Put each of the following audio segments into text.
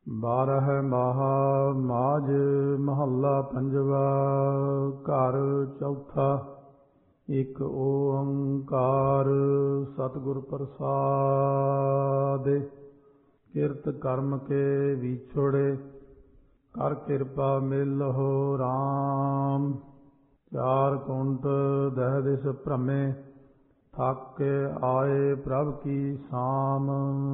ਬਾਰਹ ਮਾਹਾ ਮਾਝ ਮਹੱਲਾ ਪੰਜਵਾ। ਘਰ ਚੌਥਾ। ਇਕ ਓੰਕਾਰ ਸਤਿਗੁਰ ਪ੍ਰਸਾਦਿ। ਕਿਰਤ ਕਰਮ ਕੇ ਵਿਛੋੜੇ ਕਰ ਕਿਰਪਾ ਮਿਲਹੁ ਰਾਮ। ਚਾਰ ਕੁੰਟ ਦਹਿ ਦਿਸ ਭ੍ਰਮੇ ਥਕ ਕੇ ਆਏ ਪ੍ਰਭ ਕੀ ਸਾਮ।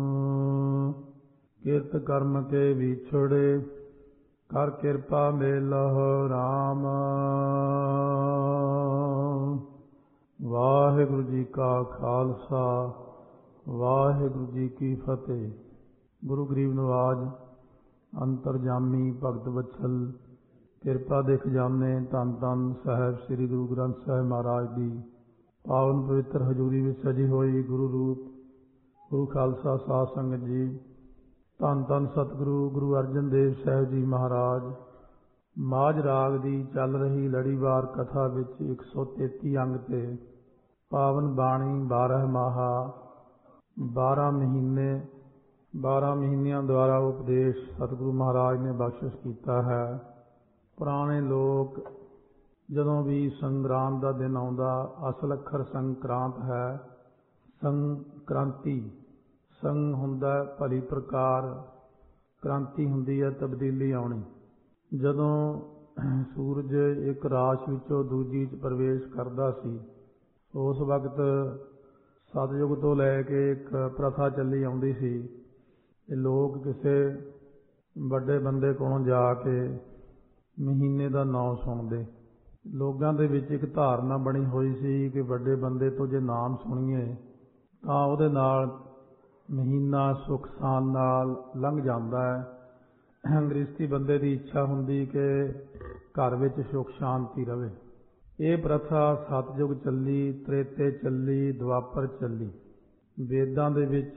ਕਿਰਤ ਕਰਮ ਕੇ ਵਿਛੋੜੇ ਕਰ ਕਿਰਪਾ ਮਿਲਹੁ ਰਾਮ। ਵਾਹਿਗੁਰੂ ਜੀ ਕਾ ਖਾਲਸਾ ਵਾਹਿਗੁਰੂ ਜੀ ਕੀ ਫਤਿਹ। ਗੁਰੂ ਗਰੀਬ ਨਵਾਜ ਅੰਤਰਜਾਮੀ ਭਗਤ ਵਤਸਲ ਕਿਰਪਾ ਦੇ ਖਜ਼ਾਨੇ ਧੰਨ ਧੰਨ ਸਾਹਿਬ ਸ੍ਰੀ ਗੁਰੂ ਗ੍ਰੰਥ ਸਾਹਿਬ ਮਹਾਰਾਜ ਦੀ ਪਾਵਨ ਪਵਿੱਤਰ ਹਜ਼ੂਰੀ ਵਿੱਚ ਸਜੀ ਹੋਈ ਗੁਰੂ ਰੂਪ ਗੁਰੂ ਖਾਲਸਾ ਸਾਧ ਸੰਗਤ ਜੀ। ਧੰਨ ਧੰਨ ਸਤਿਗੁਰੂ ਗੁਰੂ ਅਰਜਨ ਦੇਵ ਸਾਹਿਬ ਜੀ ਮਹਾਰਾਜ ਮਾਝ ਰਾਗ ਦੀ ਚੱਲ ਰਹੀ ਲੜੀਵਾਰ ਕਥਾ ਵਿੱਚ 133 ਅੰਗ ਤੇ ਪਾਵਨ ਬਾਣੀ 12 ਮਾਹਾ 12 ਮਹੀਨੇ 12 ਮਹੀਨਿਆਂ ਦੁਆਰਾ ਉਪਦੇਸ਼ ਸਤਿਗੁਰੂ ਮਹਾਰਾਜ ਨੇ ਬਖਸ਼ਿਸ਼ ਕੀਤਾ ਹੈ। ਪੁਰਾਣੇ ਲੋਕ ਜਦੋਂ ਵੀ ਸੰਗਰਾਂਦ ਦਾ ਦਿਨ ਆਉਂਦਾ, ਅਸਲ ਅੱਖਰ ਸੰਕਰਾਂਤ ਹੈ, ਸੰਕ੍ਰਾਂਤੀ ਸੰਗ ਹੁੰਦਾ ਭਲੀ ਪ੍ਰਕਾਰ, ਕ੍ਰਾਂਤੀ ਹੁੰਦੀ ਹੈ ਤਬਦੀਲੀ ਆਉਣੀ। ਜਦੋਂ ਸੂਰਜ ਇੱਕ ਰਾਸ਼ ਵਿੱਚੋਂ ਦੂਜੀ 'ਚ ਪ੍ਰਵੇਸ਼ ਕਰਦਾ ਸੀ, ਉਸ ਵਕਤ ਸਤਿਯੁਗ ਤੋਂ ਲੈ ਕੇ ਇੱਕ ਪ੍ਰਥਾ ਚੱਲੀ ਆਉਂਦੀ ਸੀ ਕਿ ਲੋਕ ਕਿਸੇ ਵੱਡੇ ਬੰਦੇ ਕੋਲੋਂ ਜਾ ਕੇ ਮਹੀਨੇ ਦਾ ਨਾਂ ਸੁਣਦੇ। ਲੋਕਾਂ ਦੇ ਵਿੱਚ ਇੱਕ ਧਾਰਨਾ ਬਣੀ ਹੋਈ ਸੀ ਕਿ ਵੱਡੇ ਬੰਦੇ ਤੋਂ ਜੇ ਨਾਮ ਸੁਣੀਏ ਤਾਂ ਉਹਦੇ ਨਾਲ ਮਹੀਨਾ ਸੁੱਖ ਸਾਨ ਨਾਲ ਲੰਘ ਜਾਂਦਾ ਹੈ। ਗ੍ਰਸਤੀ ਬੰਦੇ ਦੀ ਇੱਛਾ ਹੁੰਦੀ ਕਿ ਘਰ ਵਿੱਚ ਸੁੱਖ ਸ਼ਾਂਤੀ ਰਵੇ। ਇਹ ਪ੍ਰਥਾ ਸਤਿਯੁਗ ਚੱਲੀ, ਤ੍ਰੇਤੇ ਚੱਲੀ, ਦੁਆਪਰ ਚੱਲੀ। ਵੇਦਾਂ ਦੇ ਵਿੱਚ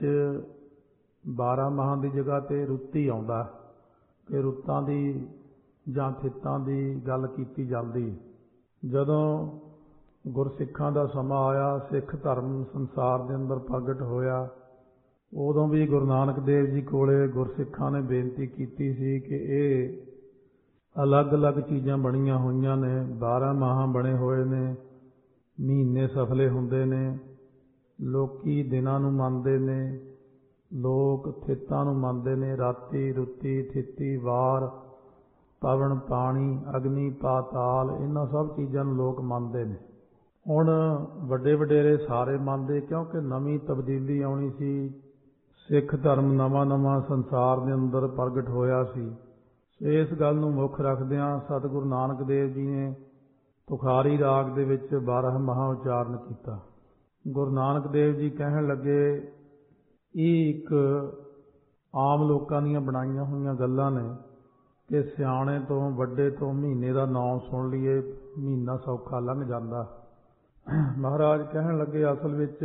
12 ਮਾਹਾਂ ਦੀ ਜਗ੍ਹਾ ਤੇ ਰੁੱਤੀ ਆਉਂਦਾ ਕਿ ਰੁੱਤਾਂ ਦੀ ਜਾਂ ਥਿੱਤਾਂ ਦੀ ਗੱਲ ਕੀਤੀ ਜਾਂਦੀ। ਜਦੋਂ ਗੁਰਸਿੱਖਾਂ ਦਾ ਸਮਾਂ ਆਇਆ, ਸਿੱਖ ਧਰਮ ਸੰਸਾਰ ਦੇ ਅੰਦਰ ਪ੍ਰਗਟ ਹੋਇਆ, ਉਦੋਂ ਵੀ ਗੁਰੂ ਨਾਨਕ ਦੇਵ ਜੀ ਕੋਲੇ ਗੁਰਸਿੱਖਾਂ ਨੇ ਬੇਨਤੀ ਕੀਤੀ ਸੀ ਕਿ ਇਹ ਅਲੱਗ-ਅਲੱਗ ਚੀਜ਼ਾਂ ਬਣੀਆਂ ਹੋਈਆਂ ਨੇ, 12 ਮਾਹਾਂ ਬਣੇ ਹੋਏ ਨੇ, ਮਹੀਨੇ ਸਫਲੇ ਹੁੰਦੇ ਨੇ, ਲੋਕੀ ਦਿਨਾਂ ਨੂੰ ਮੰਨਦੇ ਨੇ, ਲੋਕ ਥਿੱਤਾਂ ਨੂੰ ਮੰਨਦੇ ਨੇ, ਰਾਤੀ ਰੁੱਤੀ ਥਿੱਤੀ ਵਾਰ ਪਵਨ ਪਾਣੀ ਅਗਨੀ ਪਾਤਾਲ, ਇਹਨਾਂ ਸਭ ਚੀਜ਼ਾਂ ਨੂੰ ਲੋਕ ਮੰਨਦੇ ਨੇ। ਹੁਣ ਵੱਡੇ ਵਡੇਰੇ ਸਾਰੇ ਮੰਨਦੇ, ਕਿਉਂਕਿ ਨਵੀਂ ਤਬਦੀਲੀ ਆਉਣੀ ਸੀ। ਸਿੱਖ ਧਰਮ ਨਵਾਂ ਸੰਸਾਰ ਦੇ ਅੰਦਰ ਪ੍ਰਗਟ ਹੋਇਆ ਸੀ। ਇਸ ਗੱਲ ਨੂੰ ਮੁੱਖ ਰੱਖਦਿਆਂ ਸਤਿਗੁਰੂ ਨਾਨਕ ਦੇਵ ਜੀ ਨੇ ਤੁਖਾਰੀ ਰਾਗ ਦੇ ਵਿੱਚ 12 ਮਾਹਾਂ ਉਚਾਰਨ ਕੀਤਾ। ਗੁਰੂ ਨਾਨਕ ਦੇਵ ਜੀ ਕਹਿਣ ਲੱਗੇ, ਇਹ ਇੱਕ ਆਮ ਲੋਕਾਂ ਦੀਆਂ ਬਣਾਈਆਂ ਹੋਈਆਂ ਗੱਲਾਂ ਨੇ ਕਿ ਸਿਆਣੇ ਤੋਂ ਵੱਡੇ ਤੋਂ ਮਹੀਨੇ ਦਾ ਨਾਮ ਸੁਣ ਲਈਏ, ਮਹੀਨਾ ਸੌਖਾ ਲੰਘ ਜਾਂਦਾ। ਮਹਾਰਾਜ ਕਹਿਣ ਲੱਗੇ, ਅਸਲ ਵਿੱਚ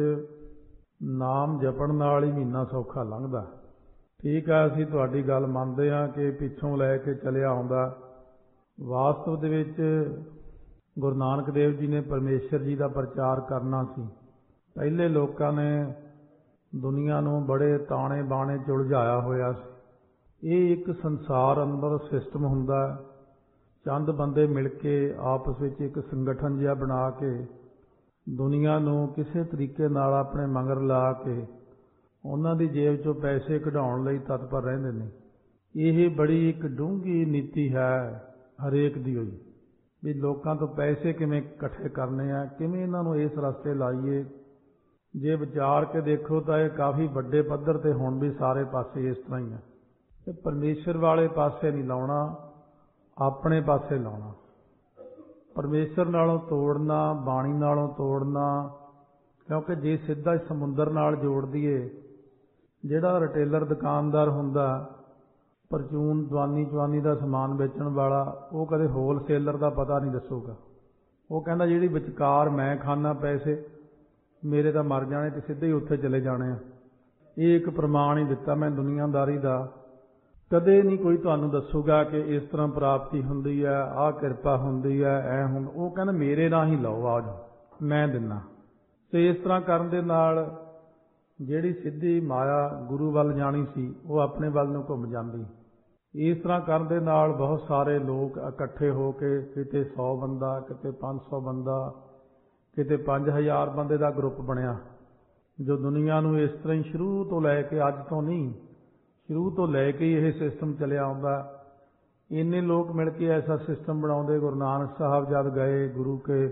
ਨਾਮ ਜਪਣ ਨਾਲ ਹੀ ਮਹੀਨਾ ਸੌਖਾ ਲੰਘਦਾ। ਠੀਕ ਹੈ, ਅਸੀਂ ਤੁਹਾਡੀ ਗੱਲ ਮੰਨਦੇ ਹਾਂ ਕਿ ਪਿੱਛੋਂ ਲੈ ਕੇ ਚੱਲਿਆ ਆਉਂਦਾ। ਵਾਸਤਵ ਦੇ ਵਿੱਚ ਗੁਰੂ ਨਾਨਕ ਦੇਵ ਜੀ ਨੇ ਪਰਮੇਸ਼ਰ ਜੀ ਦਾ ਪ੍ਰਚਾਰ ਕਰਨਾ ਸੀ। ਪਹਿਲੇ ਲੋਕਾਂ ਨੇ ਦੁਨੀਆ ਨੂੰ ਬੜੇ ਤਾਣੇ ਬਾਣੇ 'ਚ ਉਲਝਾਇਆ ਹੋਇਆ ਸੀ। ਇਹ ਇੱਕ ਸੰਸਾਰ ਅੰਦਰ ਸਿਸਟਮ ਹੁੰਦਾ, ਚੰਦ ਬੰਦੇ ਮਿਲ ਕੇ ਆਪਸ ਵਿੱਚ ਇੱਕ ਸੰਗਠਨ ਜਿਹਾ ਬਣਾ ਕੇ ਦੁਨੀਆ ਨੂੰ ਕਿਸੇ ਤਰੀਕੇ ਨਾਲ ਆਪਣੇ ਮਗਰ ਲਾ ਕੇ ਉਹਨਾਂ ਦੀ ਜੇਬ 'ਚੋਂ ਪੈਸੇ ਕਢਾਉਣ ਲਈ ਤਤਪਰ ਰਹਿੰਦੇ ਨੇ। ਇਹ ਬੜੀ ਇੱਕ ਡੂੰਘੀ ਨੀਤੀ ਹੈ ਹਰੇਕ ਦੀ ਹੋਈ ਵੀ ਲੋਕਾਂ ਤੋਂ ਪੈਸੇ ਕਿਵੇਂ ਇਕੱਠੇ ਕਰਨੇ ਆ, ਕਿਵੇਂ ਇਹਨਾਂ ਨੂੰ ਇਸ ਰਸਤੇ ਲਾਈਏ। ਜੇ ਵਿਚਾਰ ਕੇ ਦੇਖੋ ਤਾਂ ਇਹ ਕਾਫੀ ਵੱਡੇ ਪੱਧਰ ਤੇ ਹੁਣ ਵੀ ਸਾਰੇ ਪਾਸੇ ਇਸ ਤਰ੍ਹਾਂ ਹੀ ਹੈ। ਤੇ ਪਰਮੇਸ਼ਰ ਵਾਲੇ ਪਾਸੇ ਨਹੀਂ ਲਾਉਣਾ, ਆਪਣੇ ਪਾਸੇ ਲਾਉਣਾ। ਪਰਮੇਸ਼ਰ ਨਾਲੋਂ ਤੋੜਨਾ, ਬਾਣੀ ਨਾਲੋਂ ਤੋੜਨਾ, ਕਿਉਂਕਿ ਜੇ ਸਿੱਧਾ ਸਮੁੰਦਰ ਨਾਲ ਜੋੜ ਦਈਏ, ਜਿਹੜਾ ਰਿਟੇਲਰ ਦੁਕਾਨਦਾਰ ਹੁੰਦਾ, ਪਰਚੂਨ ਚਵਾਨੀ ਦਾ ਸਮਾਨ ਵੇਚਣ ਵਾਲਾ, ਉਹ ਕਦੇ ਹੋਲਸੇਲਰ ਦਾ ਪਤਾ ਨਹੀਂ ਦੱਸੂਗਾ। ਉਹ ਕਹਿੰਦਾ ਜਿਹੜੀ ਵਿਚਕਾਰ ਮੈਂ ਖਾਨਾ ਪੈਸੇ ਮੇਰੇ ਤਾਂ ਮਰ ਜਾਣੇ ਤੇ ਸਿੱਧੇ ਹੀ ਉੱਥੇ ਚਲੇ ਜਾਣੇ ਆ। ਇਹ ਇੱਕ ਪ੍ਰਮਾਣ ਹੀ ਦਿੱਤਾ ਮੈਂ ਦੁਨੀਆਦਾਰੀ ਦਾ। ਕਦੇ ਨਹੀਂ ਕੋਈ ਤੁਹਾਨੂੰ ਦੱਸੂਗਾ ਕਿ ਇਸ ਤਰ੍ਹਾਂ ਪ੍ਰਾਪਤੀ ਹੁੰਦੀ ਹੈ, ਆਹ ਕਿਰਪਾ ਹੁੰਦੀ ਹੈ, ਐ ਹੁੰਦਾ। ਉਹ ਕਹਿੰਦਾ ਮੇਰੇ ਨਾਲ ਹੀ ਲਓ, ਆ ਜਾਓ ਮੈਂ ਦਿੰਦਾ। ਤੇ ਇਸ ਤਰ੍ਹਾਂ ਕਰਨ ਦੇ ਨਾਲ ਜਿਹੜੀ ਸਿੱਧੀ ਮਾਇਆ ਗੁਰੂ ਵੱਲ ਜਾਣੀ ਸੀ, ਉਹ ਆਪਣੇ ਵੱਲ ਨੂੰ ਘੁੰਮ ਜਾਂਦੀ। ਇਸ ਤਰ੍ਹਾਂ ਕਰਨ ਦੇ ਨਾਲ ਬਹੁਤ ਸਾਰੇ ਲੋਕ ਇਕੱਠੇ ਹੋ ਕੇ ਕਿਤੇ 100 ਬੰਦਾ, ਕਿਤੇ 500 ਬੰਦਾ, ਕਿਤੇ 5000 ਬੰਦੇ ਦਾ ਗਰੁੱਪ ਬਣਿਆ, ਜੋ ਦੁਨੀਆ ਨੂੰ ਇਸ ਤਰ੍ਹਾਂ ਹੀ ਸ਼ੁਰੂ ਤੋਂ ਲੈ ਕੇ, ਅੱਜ ਤੋਂ ਨਹੀਂ, ਸ਼ੁਰੂ ਤੋਂ ਲੈ ਕੇ ਹੀ ਇਹ ਸਿਸਟਮ ਚੱਲਿਆ ਆਉਂਦਾ। ਇੰਨੇ ਲੋਕ ਮਿਲ ਕੇ ਐਸਾ ਸਿਸਟਮ ਬਣਾਉਂਦੇ। ਗੁਰੂ ਨਾਨਕ ਸਾਹਿਬ ਜਦ ਗਏ ਗੁਰੂ ਕੇ,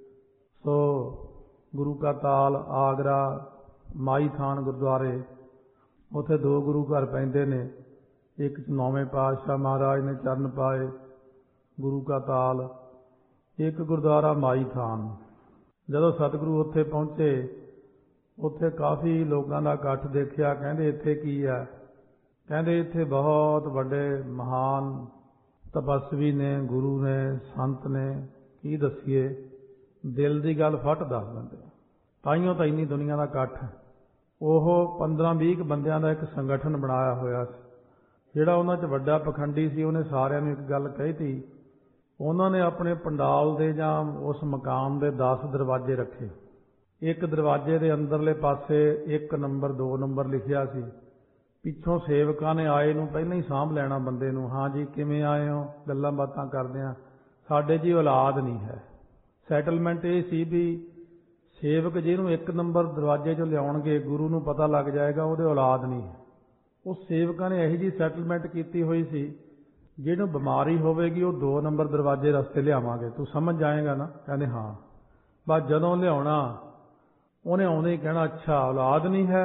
ਸੋ ਗੁਰੂ ਕਾ ਤਾਲ ਆਗਰਾ ਮਾਈ ਥਾਨ ਗੁਰਦੁਆਰੇ, ਉੱਥੇ 2 ਗੁਰੂ ਘਰ ਪੈਂਦੇ ਨੇ। ਇੱਕ 'ਚ 9ਵੇਂ ਪਾਤਸ਼ਾਹ ਮਹਾਰਾਜ ਨੇ ਚਰਨ ਪਾਏ, ਗੁਰੂ ਕਾ ਤਾਲ, ਇੱਕ ਗੁਰਦੁਆਰਾ ਮਾਈ ਥਾਨ। ਜਦੋਂ ਸਤਿਗੁਰੂ ਉੱਥੇ ਪਹੁੰਚੇ, ਉੱਥੇ ਕਾਫੀ ਲੋਕਾਂ ਦਾ ਇਕੱਠ ਦੇਖਿਆ। ਕਹਿੰਦੇ ਇੱਥੇ ਕੀ ਹੈ? ਕਹਿੰਦੇ ਇੱਥੇ ਬਹੁਤ ਵੱਡੇ ਮਹਾਨ ਤਪਸਵੀ ਨੇ, ਗੁਰੂ ਨੇ, ਸੰਤ ਨੇ, ਕੀ ਦੱਸੀਏ, ਦਿਲ ਦੀ ਗੱਲ ਫੱਟ ਦੱਸ ਦਿੰਦੇ। ਤਾਈਓ ਤਾਂ ਇੰਨੀ ਦੁਨੀਆ ਦਾ ਇਕੱਠ। ਉਹ 15-20 ਬੰਦਿਆਂ ਦਾ ਇੱਕ ਸੰਗਠਨ ਬਣਾਇਆ ਹੋਇਆ ਸੀ। ਜਿਹੜਾ ਉਹਨਾਂ 'ਚ ਵੱਡਾ ਪਖੰਡੀ ਸੀ, ਉਹਨੇ ਸਾਰਿਆਂ ਨੂੰ ਇੱਕ ਗੱਲ ਕਹੀ ਤੀ। ਉਹਨਾਂ ਨੇ ਆਪਣੇ ਪੰਡਾਲ ਦੇ ਜਾਂ ਉਸ ਮਕਾਨ ਦੇ 10 ਦਰਵਾਜ਼ੇ ਰੱਖੇ। ਇੱਕ ਦਰਵਾਜ਼ੇ ਦੇ ਅੰਦਰਲੇ ਪਾਸੇ 1 ਨੰਬਰ 2 ਨੰਬਰ ਲਿਖਿਆ ਸੀ। ਪਿੱਛੋਂ ਸੇਵਕਾਂ ਨੇ ਆਏ ਨੂੰ ਪਹਿਲਾਂ ਹੀ ਸਾਂਭ ਲੈਣਾ ਬੰਦੇ ਨੂੰ। ਹਾਂ ਜੀ, ਕਿਵੇਂ ਆਏ ਹੋ? ਗੱਲਾਂ ਬਾਤਾਂ ਕਰਦੇ ਆ। ਸਾਡੇ ਜੀ ਔਲਾਦ ਨਹੀਂ ਹੈ। ਸੈਟਲਮੈਂਟ ਇਹ ਸੀ ਵੀ ਸੇਵਕ ਜਿਹਨੂੰ 1 ਨੰਬਰ ਦਰਵਾਜ਼ੇ 'ਚੋਂ ਲਿਆਉਣਗੇ, ਗੁਰੂ ਨੂੰ ਪਤਾ ਲੱਗ ਜਾਏਗਾ ਉਹਦੇ ਔਲਾਦ ਨਹੀਂ ਹੈ। ਉਸ ਸੇਵਕਾਂ ਨੇ ਇਹੋ ਜਿਹੀ ਸੈਟਲਮੈਂਟ ਕੀਤੀ ਹੋਈ ਸੀ, ਜਿਹਨੂੰ ਬਿਮਾਰੀ ਹੋਵੇਗੀ ਉਹ 2 ਨੰਬਰ ਦਰਵਾਜ਼ੇ ਰਸਤੇ ਲਿਆਵਾਂਗੇ, ਤੂੰ ਸਮਝ ਜਾਏਗਾ ਨਾ? ਕਹਿੰਦੇ ਹਾਂ। ਬਸ ਜਦੋਂ ਲਿਆਉਣਾ, ਉਹਨੇ ਆਉਂਦੇ ਹੀ ਕਹਿਣਾ ਅੱਛਾ ਔਲਾਦ ਨਹੀਂ ਹੈ।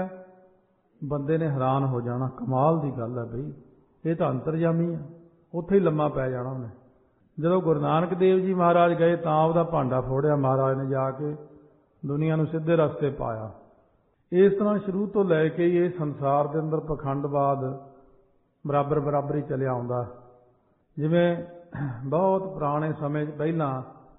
ਬੰਦੇ ਨੇ ਹੈਰਾਨ ਹੋ ਜਾਣਾ, ਕਮਾਲ ਦੀ ਗੱਲ ਹੈ ਬਈ, ਇਹ ਤਾਂ ਅੰਤਰਜਾਮੀ ਆ। ਉੱਥੇ ਹੀ ਲੰਮਾ ਪੈ ਜਾਣਾ ਉਹਨੇ। ਜਦੋਂ ਗੁਰੂ ਨਾਨਕ ਦੇਵ ਜੀ ਮਹਾਰਾਜ ਗਏ ਤਾਂ ਉਹਦਾ ਭਾਂਡਾ ਫੋੜਿਆ ਮਹਾਰਾਜ ਨੇ, ਜਾ ਕੇ ਦੁਨੀਆ ਨੂੰ ਸਿੱਧੇ ਰਸਤੇ ਪਾਇਆ। ਇਸ ਤਰ੍ਹਾਂ ਸ਼ੁਰੂ ਤੋਂ ਲੈ ਕੇ ਇਹ ਸੰਸਾਰ ਦੇ ਅੰਦਰ ਪਖੰਡਵਾਦ ਬਰਾਬਰ ਹੀ ਚੱਲਿਆ ਆਉਂਦਾ। ਜਿਵੇਂ ਬਹੁਤ ਪੁਰਾਣੇ ਸਮੇਂ 'ਚ ਪਹਿਲਾਂ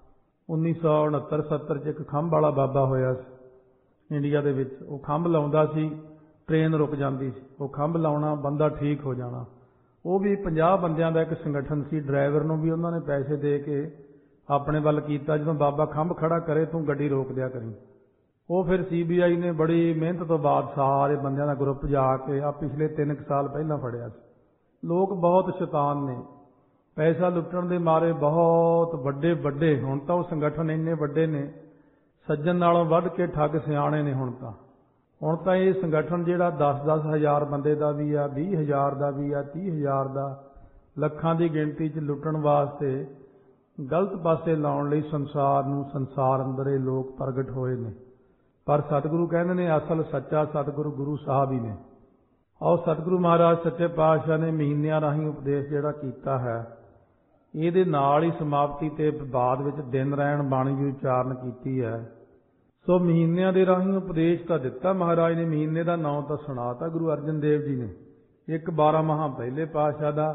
1969-70 'ਚ ਇੱਕ ਖੰਭ ਵਾਲਾ ਬਾਬਾ ਹੋਇਆ ਸੀ ਇੰਡੀਆ ਦੇ ਵਿੱਚ। ਉਹ ਖੰਭ ਲਾਉਂਦਾ ਸੀ, ਟ੍ਰੇਨ ਰੁਕ ਜਾਂਦੀ ਸੀ, ਉਹ ਖੰਭ ਲਾਉਣਾ, ਬੰਦਾ ਠੀਕ ਹੋ ਜਾਣਾ। ਉਹ ਵੀ 50 ਬੰਦਿਆਂ ਦਾ ਇੱਕ ਸੰਗਠਨ ਸੀ। ਡਰਾਈਵਰ ਨੂੰ ਵੀ ਉਹਨਾਂ ਨੇ ਪੈਸੇ ਦੇ ਕੇ ਆਪਣੇ ਵੱਲ ਕੀਤਾ। ਜਦੋਂ ਬਾਬਾ ਖੰਭ ਖੜਾ ਕਰੇ ਤੂੰ ਗੱਡੀ ਰੋਕ ਦਿਆ ਕਰੀ। ਉਹ ਫਿਰ CBI ਨੇ ਬੜੀ ਮਿਹਨਤ ਤੋਂ ਬਾਅਦ ਸਾਰੇ ਬੰਦਿਆਂ ਦਾ ਗਰੁੱਪ ਜਾ ਕੇ ਆ ਪਿਛਲੇ 3 ਸਾਲ ਪਹਿਲਾਂ ਫੜਿਆ ਸੀ। ਲੋਕ ਬਹੁਤ ਸ਼ੈਤਾਨ ਨੇ, ਪੈਸਾ ਲੁੱਟਣ ਦੇ ਮਾਰੇ ਬਹੁਤ ਵੱਡੇ। ਹੁਣ ਤਾਂ ਉਹ ਸੰਗਠਨ ਇੰਨੇ ਵੱਡੇ ਨੇ, ਸੱਜਣ ਨਾਲੋਂ ਵੱਧ ਕੇ ਠੱਗ ਸਿਆਣੇ ਨੇ। ਹੁਣ ਤਾਂ ਇਹ ਸੰਗਠਨ ਜਿਹੜਾ 10-10 ਹਜ਼ਾਰ ਬੰਦੇ ਦਾ ਵੀ ਆ, 20 ਹਜ਼ਾਰ ਦਾ ਵੀ ਆ, 30 ਹਜ਼ਾਰ ਦਾ, ਲੱਖਾਂ ਦੀ ਗਿਣਤੀ 'ਚ ਲੁੱਟਣ ਵਾਸਤੇ, ਗਲਤ ਪਾਸੇ ਲਾਉਣ ਲਈ ਸੰਸਾਰ ਅੰਦਰ ਇਹ ਲੋਕ ਪ੍ਰਗਟ ਹੋਏ ਨੇ। ਪਰ ਸਤਿਗੁਰੂ ਕਹਿੰਦੇ ਨੇ ਅਸਲ ਸੱਚਾ ਸਤਿਗੁਰੂ ਗੁਰੂ ਸਾਹਿਬ ਹੀ ਨੇ। ਆਓ ਸਤਿਗੁਰੂ ਮਹਾਰਾਜ ਸੱਚੇ ਪਾਤਸ਼ਾਹ ਨੇ ਮਹੀਨਿਆਂ ਰਾਹੀਂ ਉਪਦੇਸ਼ ਜਿਹੜਾ ਕੀਤਾ ਹੈ, ਇਹਦੇ ਨਾਲ ਹੀ ਸਮਾਪਤੀ ਤੇ ਬਾਅਦ ਵਿੱਚ ਦਿਨ ਰਹਿਣ ਬਾਣੀ ਦੀ ਉਚਾਰਨ ਕੀਤੀ ਹੈ। ਸੋ ਮਹੀਨਿਆਂ ਦੇ ਰਾਹੀਂ ਉਪਦੇਸ਼ ਤਾਂ ਦਿੱਤਾ ਮਹਾਰਾਜ ਨੇ। ਮਹੀਨੇ ਦਾ ਨਾਂ ਤਾਂ ਸੁਣਾਤਾ ਗੁਰੂ ਅਰਜਨ ਦੇਵ ਜੀ ਨੇ। ਇੱਕ 12 ਮਹਾਂ ਪਹਿਲੇ ਪਾਤਸ਼ਾਹ ਦਾ,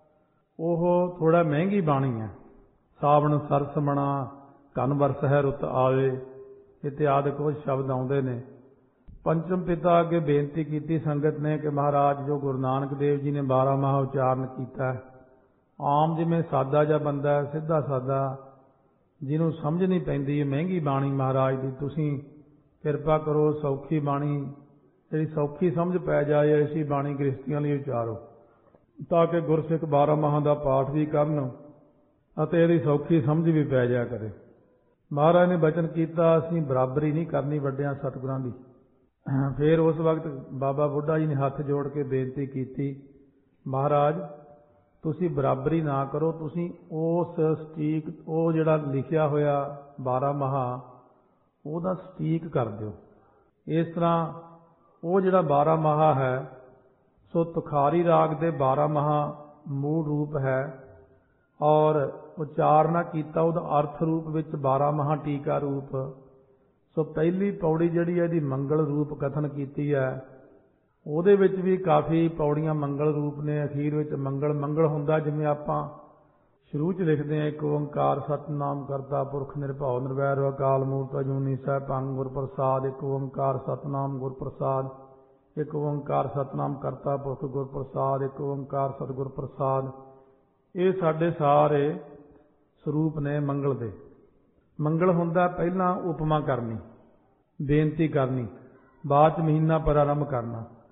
ਉਹ ਥੋੜਾ ਮਹਿੰਗੀ ਬਾਣੀ ਹੈ। ਸਾਵਣ ਸਰਸ ਮਣਾ, ਘਨ ਵਰਸ ਹੈ ਰੁੱਤ ਆਵੇ, ਇਤਿਆਦਿ ਕੁਝ ਸ਼ਬਦ ਆਉਂਦੇ ਨੇ। ਪੰਚਮ ਪਿਤਾ ਅੱਗੇ ਬੇਨਤੀ ਕੀਤੀ ਸੰਗਤ ਨੇ ਕਿ ਮਹਾਰਾਜ ਜੋ ਗੁਰੂ ਨਾਨਕ ਦੇਵ ਜੀ ਨੇ 12 ਮਹਾ ਉਚਾਰਨ ਕੀਤਾ, ਆਮ ਜਿਵੇਂ ਸਾਦਾ ਜਿਹਾ ਬੰਦਾ, ਸਿੱਧਾ ਸਾਦਾ, ਜਿਹਨੂੰ ਸਮਝ ਨਹੀਂ ਪੈਂਦੀ ਮਹਿੰਗੀ ਬਾਣੀ ਮਹਾਰਾਜ ਦੀ, ਤੁਸੀਂ ਕਿਰਪਾ ਕਰੋ ਸੌਖੀ ਬਾਣੀ, ਜਿਹੜੀ ਸੌਖੀ ਸਮਝ ਪੈ ਜਾਏ ਐਸੀ ਬਾਣੀ ਗ੍ਰਸਤੀਆਂ ਲਈ ਉਚਾਰੋ, ਤਾਂ ਕਿ ਗੁਰਸਿੱਖ 12 ਮਹਾਂ ਦਾ ਪਾਠ ਵੀ ਕਰਨ ਅਤੇ ਇਹਦੀ ਸੌਖੀ ਸਮਝ ਵੀ ਪੈ ਜਾਇਆ ਕਰੇ। ਮਹਾਰਾਜ ਨੇ ਬਚਨ ਕੀਤਾ ਅਸੀਂ ਬਰਾਬਰੀ ਨਹੀਂ ਕਰਨੀ ਵੱਡਿਆਂ ਸਤਿਗੁਰਾਂ ਦੀ। ਫਿਰ ਉਸ ਵਕਤ ਬਾਬਾ ਬੁੱਢਾ ਜੀ ਨੇ ਹੱਥ ਜੋੜ ਕੇ ਬੇਨਤੀ ਕੀਤੀ, ਮਹਾਰਾਜ ਤੁਸੀਂ ਬਰਾਬਰੀ ਨਾ ਕਰੋ, ਤੁਸੀਂ ਉਸ ਸਟੀਕ, ਉਹ ਜਿਹੜਾ ਲਿਖਿਆ ਹੋਇਆ 12 ਮਹਾ, ਉਹਦਾ ਸਟੀਕ ਕਰ ਦਿਓ। ਇਸ ਤਰ੍ਹਾਂ ਉਹ ਜਿਹੜਾ 12 ਮਹਾ ਹੈ, ਸੋ ਤੁਖਾਰੀ ਰਾਗ ਦੇ 12 ਮਹਾ ਮੂਲ ਰੂਪ ਹੈ, ਔਰ ਉਚਾਰਨਾ ਕੀਤਾ ਉਹਦਾ ਅਰਥ ਰੂਪ ਵਿੱਚ 12 ਮਹਾ ਟੀਕਾ ਰੂਪ। ਸੋ ਪਹਿਲੀ ਪੌੜੀ ਜਿਹੜੀ ਹੈ ਇਹਦੀ ਮੰਗਲ ਰੂਪ ਕਥਨ ਕੀਤੀ ਹੈ, ਉਹਦੇ ਵਿੱਚ ਵੀ ਕਾਫੀ ਪੌੜੀਆਂ ਮੰਗਲ ਰੂਪ ਨੇ। ਅਖੀਰ ਵਿੱਚ ਮੰਗਲ ਹੁੰਦਾ, ਜਿਵੇਂ ਆਪਾਂ ਸ਼ੁਰੂ 'ਚ ਲਿਖਦੇ ਹਾਂ ਇੱਕ ਓੰਕਾਰ ਸਤਿਨਾਮ ਕਰਤਾ ਪੁਰਖ ਨਿਰਭਉ ਨਿਰਵੈਰ ਅਕਾਲ ਮੂਰਤ ਅਜੂਨੀ ਸੈਭੰ ਗੁਰ ਪ੍ਰਸਾਦ, ਇੱਕ ਓੰਕਾਰ ਸਤਿਨਾਮ ਗੁਰ ਪ੍ਰਸਾਦ, ਇੱਕ ਓੰਕਾਰ ਸਤਿਨਾਮ ਕਰਤਾ ਪੁਰਖ ਗੁਰ ਪ੍ਰਸਾਦ, ਇੱਕ ਓੰਕਾਰ ਸਤਿਗੁਰ ਪ੍ਰਸਾਦ। ਇਹ ਸਾਡੇ ਸਾਰੇ ਸਰੂਪ ਨੇ ਮੰਗਲ ਦੇ। ਮੰਗਲ ਹੁੰਦਾ ਪਹਿਲਾਂ ਉਪਮਾ ਕਰਨੀ, ਬੇਨਤੀ ਕਰਨੀ, ਬਾਅਦ 'ਚ ਮਹੀਨਾ ਪ੍ਰਾਰੰਭ ਕਰਨਾ।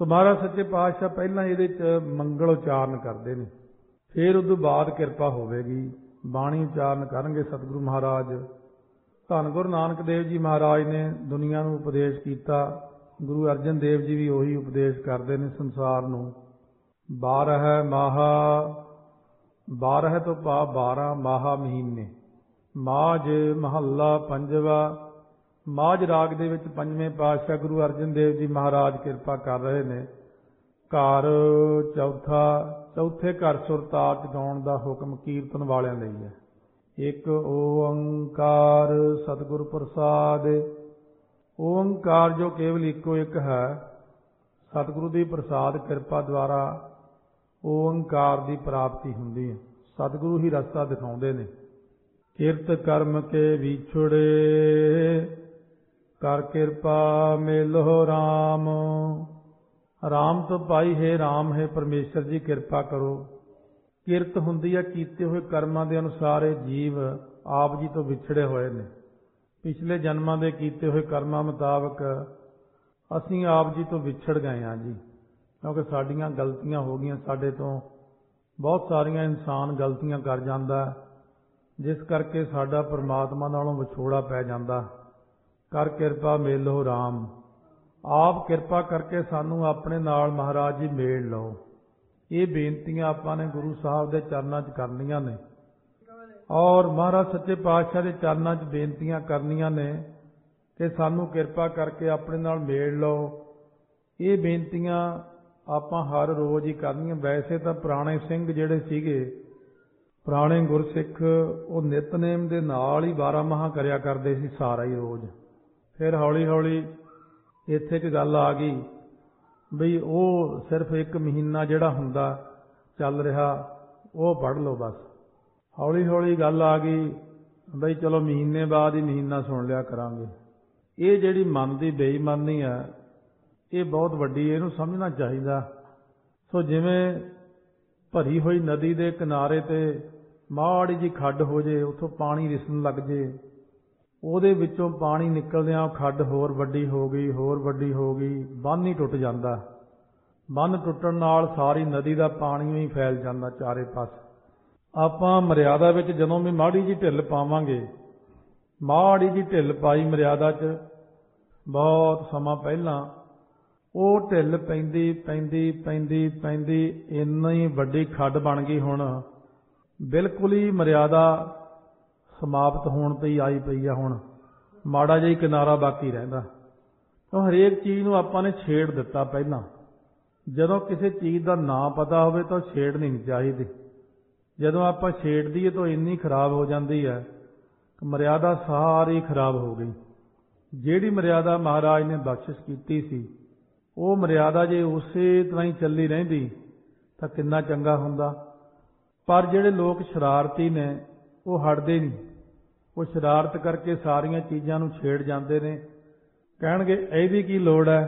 ਸੋ ਮਹਾਰਾਜ ਸੱਚੇ ਪਾਤਸ਼ਾਹ ਪਹਿਲਾਂ ਇਹਦੇ 'ਚ ਮੰਗਲ ਉਚਾਰਨ ਕਰਦੇ ਨੇ, ਫਿਰ ਉਦੋਂ ਬਾਅਦ ਕਿਰਪਾ ਹੋਵੇਗੀ, ਬਾਣੀ ਉਚਾਰਨ ਕਰਨਗੇ ਸਤਿਗੁਰੂ ਮਹਾਰਾਜ। ਧੰਨ ਗੁਰੂ ਨਾਨਕ ਦੇਵ ਜੀ ਮਹਾਰਾਜ ਨੇ ਦੁਨੀਆ ਨੂੰ ਉਪਦੇਸ਼ ਕੀਤਾ, ਗੁਰੂ ਅਰਜਨ ਦੇਵ ਜੀ ਵੀ ਉਹੀ ਉਪਦੇਸ਼ ਕਰਦੇ ਨੇ ਸੰਸਾਰ ਨੂੰ। 12 ਮਾਹਾ, 12 ਤੋਂ ਭਾਵ 12 ਮਾਹਾ ਮਹੀਨੇ। ਮਾਝ ਮਹੱਲਾ ਪੰਜਵਾ। ਮਾਝ ਰਾਗ ਦੇ ਵਿੱਚ ਪੰਜਵੇਂ ਪਾਤਸ਼ਾਹ ਗੁਰੂ ਅਰਜਨ ਦੇਵ ਜੀ ਮਹਾਰਾਜ ਕਿਰਪਾ ਕਰ ਰਹੇ ਨੇ। ਘਰ ਚੌਥਾ, ਚੌਥੇ ਘਰ ਸੁਰਤਾਲ 'ਚ ਗਾਉਣ ਦਾ ਹੁਕਮ ਕੀਰਤਨ ਵਾਲਿਆਂ ਲਈ ਹੈ। ਇੱਕ ਓੰਕਾਰ ਸਤਿਗੁਰ ਪ੍ਰਸਾਦ। ਓੰਕਾਰ ਜੋ ਕੇਵਲ ਇੱਕੋ ਇੱਕ ਹੈ, ਸਤਿਗੁਰੂ ਦੀ ਪ੍ਰਸਾਦ ਕਿਰਪਾ ਦੁਆਰਾ ਓੰਕਾਰ ਦੀ ਪ੍ਰਾਪਤੀ ਹੁੰਦੀ ਹੈ। ਸਤਿਗੁਰੂ ਹੀ ਰਸਤਾ ਦਿਖਾਉਂਦੇ ਨੇ। ਕਿਰਤ ਕਰਮ ਕੇ ਵਿਛੁੜੇ, ਕਰ ਕਿਰਪਾ ਮਿਲੋ ਰਾਮ। ਰਾਮ ਤੋਂ ਭਾਈ ਹੈ ਰਾਮ ਹੈ ਪਰਮੇਸ਼ਰ ਜੀ ਕਿਰਪਾ ਕਰੋ। ਕਿਰਤ ਹੁੰਦੀ ਹੈ ਕੀਤੇ ਹੋਏ ਕਰਮਾਂ ਦੇ ਅਨੁਸਾਰ ਇਹ ਜੀਵ ਆਪ ਜੀ ਤੋਂ ਵਿਛੜੇ ਹੋਏ ਨੇ। ਪਿਛਲੇ ਜਨਮਾਂ ਦੇ ਕੀਤੇ ਹੋਏ ਕਰਮਾਂ ਮੁਤਾਬਕ ਅਸੀਂ ਆਪ ਜੀ ਤੋਂ ਵਿਛੜ ਗਏ ਹਾਂ ਜੀ, ਕਿਉਂਕਿ ਸਾਡੀਆਂ ਗਲਤੀਆਂ ਹੋ ਗਈਆਂ। ਸਾਡੇ ਤੋਂ ਬਹੁਤ ਸਾਰੀਆਂ ਇਨਸਾਨ ਗਲਤੀਆਂ ਕਰ ਜਾਂਦਾ, ਜਿਸ ਕਰਕੇ ਸਾਡਾ ਪਰਮਾਤਮਾ ਨਾਲੋਂ ਵਿਛੋੜਾ ਪੈ ਜਾਂਦਾ। ਕਰ ਕਿਰਪਾ ਮੇਲੋ ਰਾਮ। ਆਪ ਕਿਰਪਾ ਕਰਕੇ ਸਾਨੂੰ ਆਪਣੇ ਨਾਲ ਮਹਾਰਾਜ ਜੀ ਮੇਲ ਲਓ। ਇਹ ਬੇਨਤੀਆਂ ਆਪਾਂ ਨੇ ਗੁਰੂ ਸਾਹਿਬ ਦੇ ਚਰਨਾਂ 'ਚ ਕਰਨੀਆਂ ਨੇ, ਔਰ ਮਹਾਰਾਜ ਸੱਚੇ ਪਾਤਸ਼ਾਹ ਦੇ ਚਰਨਾਂ 'ਚ ਬੇਨਤੀਆਂ ਕਰਨੀਆਂ ਨੇ ਕਿ ਸਾਨੂੰ ਕਿਰਪਾ ਕਰਕੇ ਆਪਣੇ ਨਾਲ ਮੇਲ ਲਓ। ਇਹ ਬੇਨਤੀਆਂ ਆਪਾਂ ਹਰ ਰੋਜ਼ ਹੀ ਕਰਨੀਆਂ। ਵੈਸੇ ਤਾਂ ਪੁਰਾਣੇ ਸਿੰਘ ਜਿਹੜੇ ਸੀਗੇ, ਪੁਰਾਣੇ ਗੁਰਸਿੱਖ, ਉਹ ਨਿਤਨੇਮ ਦੇ ਨਾਲ ਹੀ 12 ਮਾਹ ਕਰਿਆ ਕਰਦੇ ਸੀ ਸਾਰਾ ਹੀ ਰੋਜ਼। ਫਿਰ ਹੌਲੀ ਹੌਲੀ ਇੱਥੇ ਇੱਕ ਗੱਲ ਆ ਗਈ ਬਈ ਉਹ ਸਿਰਫ ਇੱਕ ਮਹੀਨਾ ਜਿਹੜਾ ਹੁੰਦਾ ਚੱਲ ਰਿਹਾ ਉਹ ਪੜ੍ਹ ਲਓ ਬਸ। ਹੌਲੀ ਹੌਲੀ ਗੱਲ ਆ ਗਈ ਬਈ ਚਲੋ ਮਹੀਨੇ ਬਾਅਦ ਹੀ ਮਹੀਨਾ ਸੁਣ ਲਿਆ ਕਰਾਂਗੇ। ਇਹ ਜਿਹੜੀ ਮਨ ਦੀ ਬੇਈਮਾਨੀ ਹੈ, ਇਹ ਬਹੁਤ ਵੱਡੀ, ਇਹਨੂੰ ਸਮਝਣਾ ਚਾਹੀਦਾ। ਸੋ ਜਿਵੇਂ ਭਰੀ ਹੋਈ ਨਦੀ ਦੇ ਕਿਨਾਰੇ ਤੇ ਮਾੜੀ ਜਿਹੀ ਖੱਡ ਹੋ ਜੇ, ਉੱਥੋਂ ਪਾਣੀ ਰਿਸਣ ਲੱਗ ਜੇ, ਉਹਦੇ ਵਿੱਚੋਂ ਪਾਣੀ ਨਿਕਲਦਿਆਂ ਖੱਡ ਹੋਰ ਵੱਡੀ ਹੋ ਗਈ, ਹੋਰ ਵੱਡੀ ਹੋ ਗਈ, ਬੰਨ੍ਹ ਹੀ ਟੁੱਟ ਜਾਂਦਾ। ਬੰਨ੍ਹ ਟੁੱਟਣ ਨਾਲ ਸਾਰੀ ਨਦੀ ਦਾ ਪਾਣੀ ਹੀ ਫੈਲ ਜਾਂਦਾ ਚਾਰੇ ਪਾਸੇ। ਆਪਾਂ ਮਰਿਆਦਾ ਵਿੱਚ ਜਦੋਂ ਵੀ ਮਾੜੀ ਜਿਹੀ ਢਿੱਲ ਪਾਵਾਂਗੇ, ਮਾੜੀ ਜਿਹੀ ਢਿੱਲ ਪਾਈ ਮਰਿਆਦਾ 'ਚ ਬਹੁਤ ਸਮਾਂ ਪਹਿਲਾਂ, ਉਹ ਢਿੱਲ ਪੈਂਦੀ ਪੈਂਦੀ ਪੈਂਦੀ ਪੈਂਦੀ ਇੰਨੀ ਵੱਡੀ ਖੱਡ ਬਣ ਗਈ। ਹੁਣ ਬਿਲਕੁਲ ਹੀ ਮਰਿਆਦਾ ਸਮਾਪਤ ਹੋਣ 'ਤੇ ਹੀ ਆਈ ਪਈ ਆ। ਹੁਣ ਮਾੜਾ ਜਿਹਾ ਕਿਨਾਰਾ ਬਾਕੀ ਰਹਿੰਦਾ। ਤਾਂ ਹਰੇਕ ਚੀਜ਼ ਨੂੰ ਆਪਾਂ ਨੇ ਛੇੜ ਦਿੱਤਾ ਪਹਿਲਾਂ। ਜਦੋਂ ਕਿਸੇ ਚੀਜ਼ ਦਾ ਨਾਂ ਪਤਾ ਹੋਵੇ ਤਾਂ ਛੇੜਨੀ ਨਹੀਂ ਚਾਹੀਦੀ। ਜਦੋਂ ਆਪਾਂ ਛੇੜ ਦਈਏ ਤਾਂ ਇੰਨੀ ਖਰਾਬ ਹੋ ਜਾਂਦੀ ਹੈ ਕਿ ਮਰਿਆਦਾ ਸਾਰੀ ਖਰਾਬ ਹੋ ਗਈ। ਜਿਹੜੀ ਮਰਿਆਦਾ ਮਹਾਰਾਜ ਨੇ ਬਖਸ਼ਿਸ਼ ਕੀਤੀ ਸੀ, ਉਹ ਮਰਿਆਦਾ ਜੇ ਉਸੇ ਤਰ੍ਹਾਂ ਹੀ ਚੱਲੀ ਰਹਿੰਦੀ ਤਾਂ ਕਿੰਨਾ ਚੰਗਾ ਹੁੰਦਾ। ਪਰ ਜਿਹੜੇ ਲੋਕ ਸ਼ਰਾਰਤੀ ਨੇ ਉਹ ਹਟਦੇ ਨਹੀਂ। ਉਹ ਸ਼ਰਾਰਤ ਕਰਕੇ ਸਾਰੀਆਂ ਚੀਜ਼ਾਂ ਨੂੰ ਛੇੜ ਜਾਂਦੇ ਨੇ। ਕਹਿਣਗੇ ਇਹਦੀ ਕੀ ਲੋੜ ਹੈ,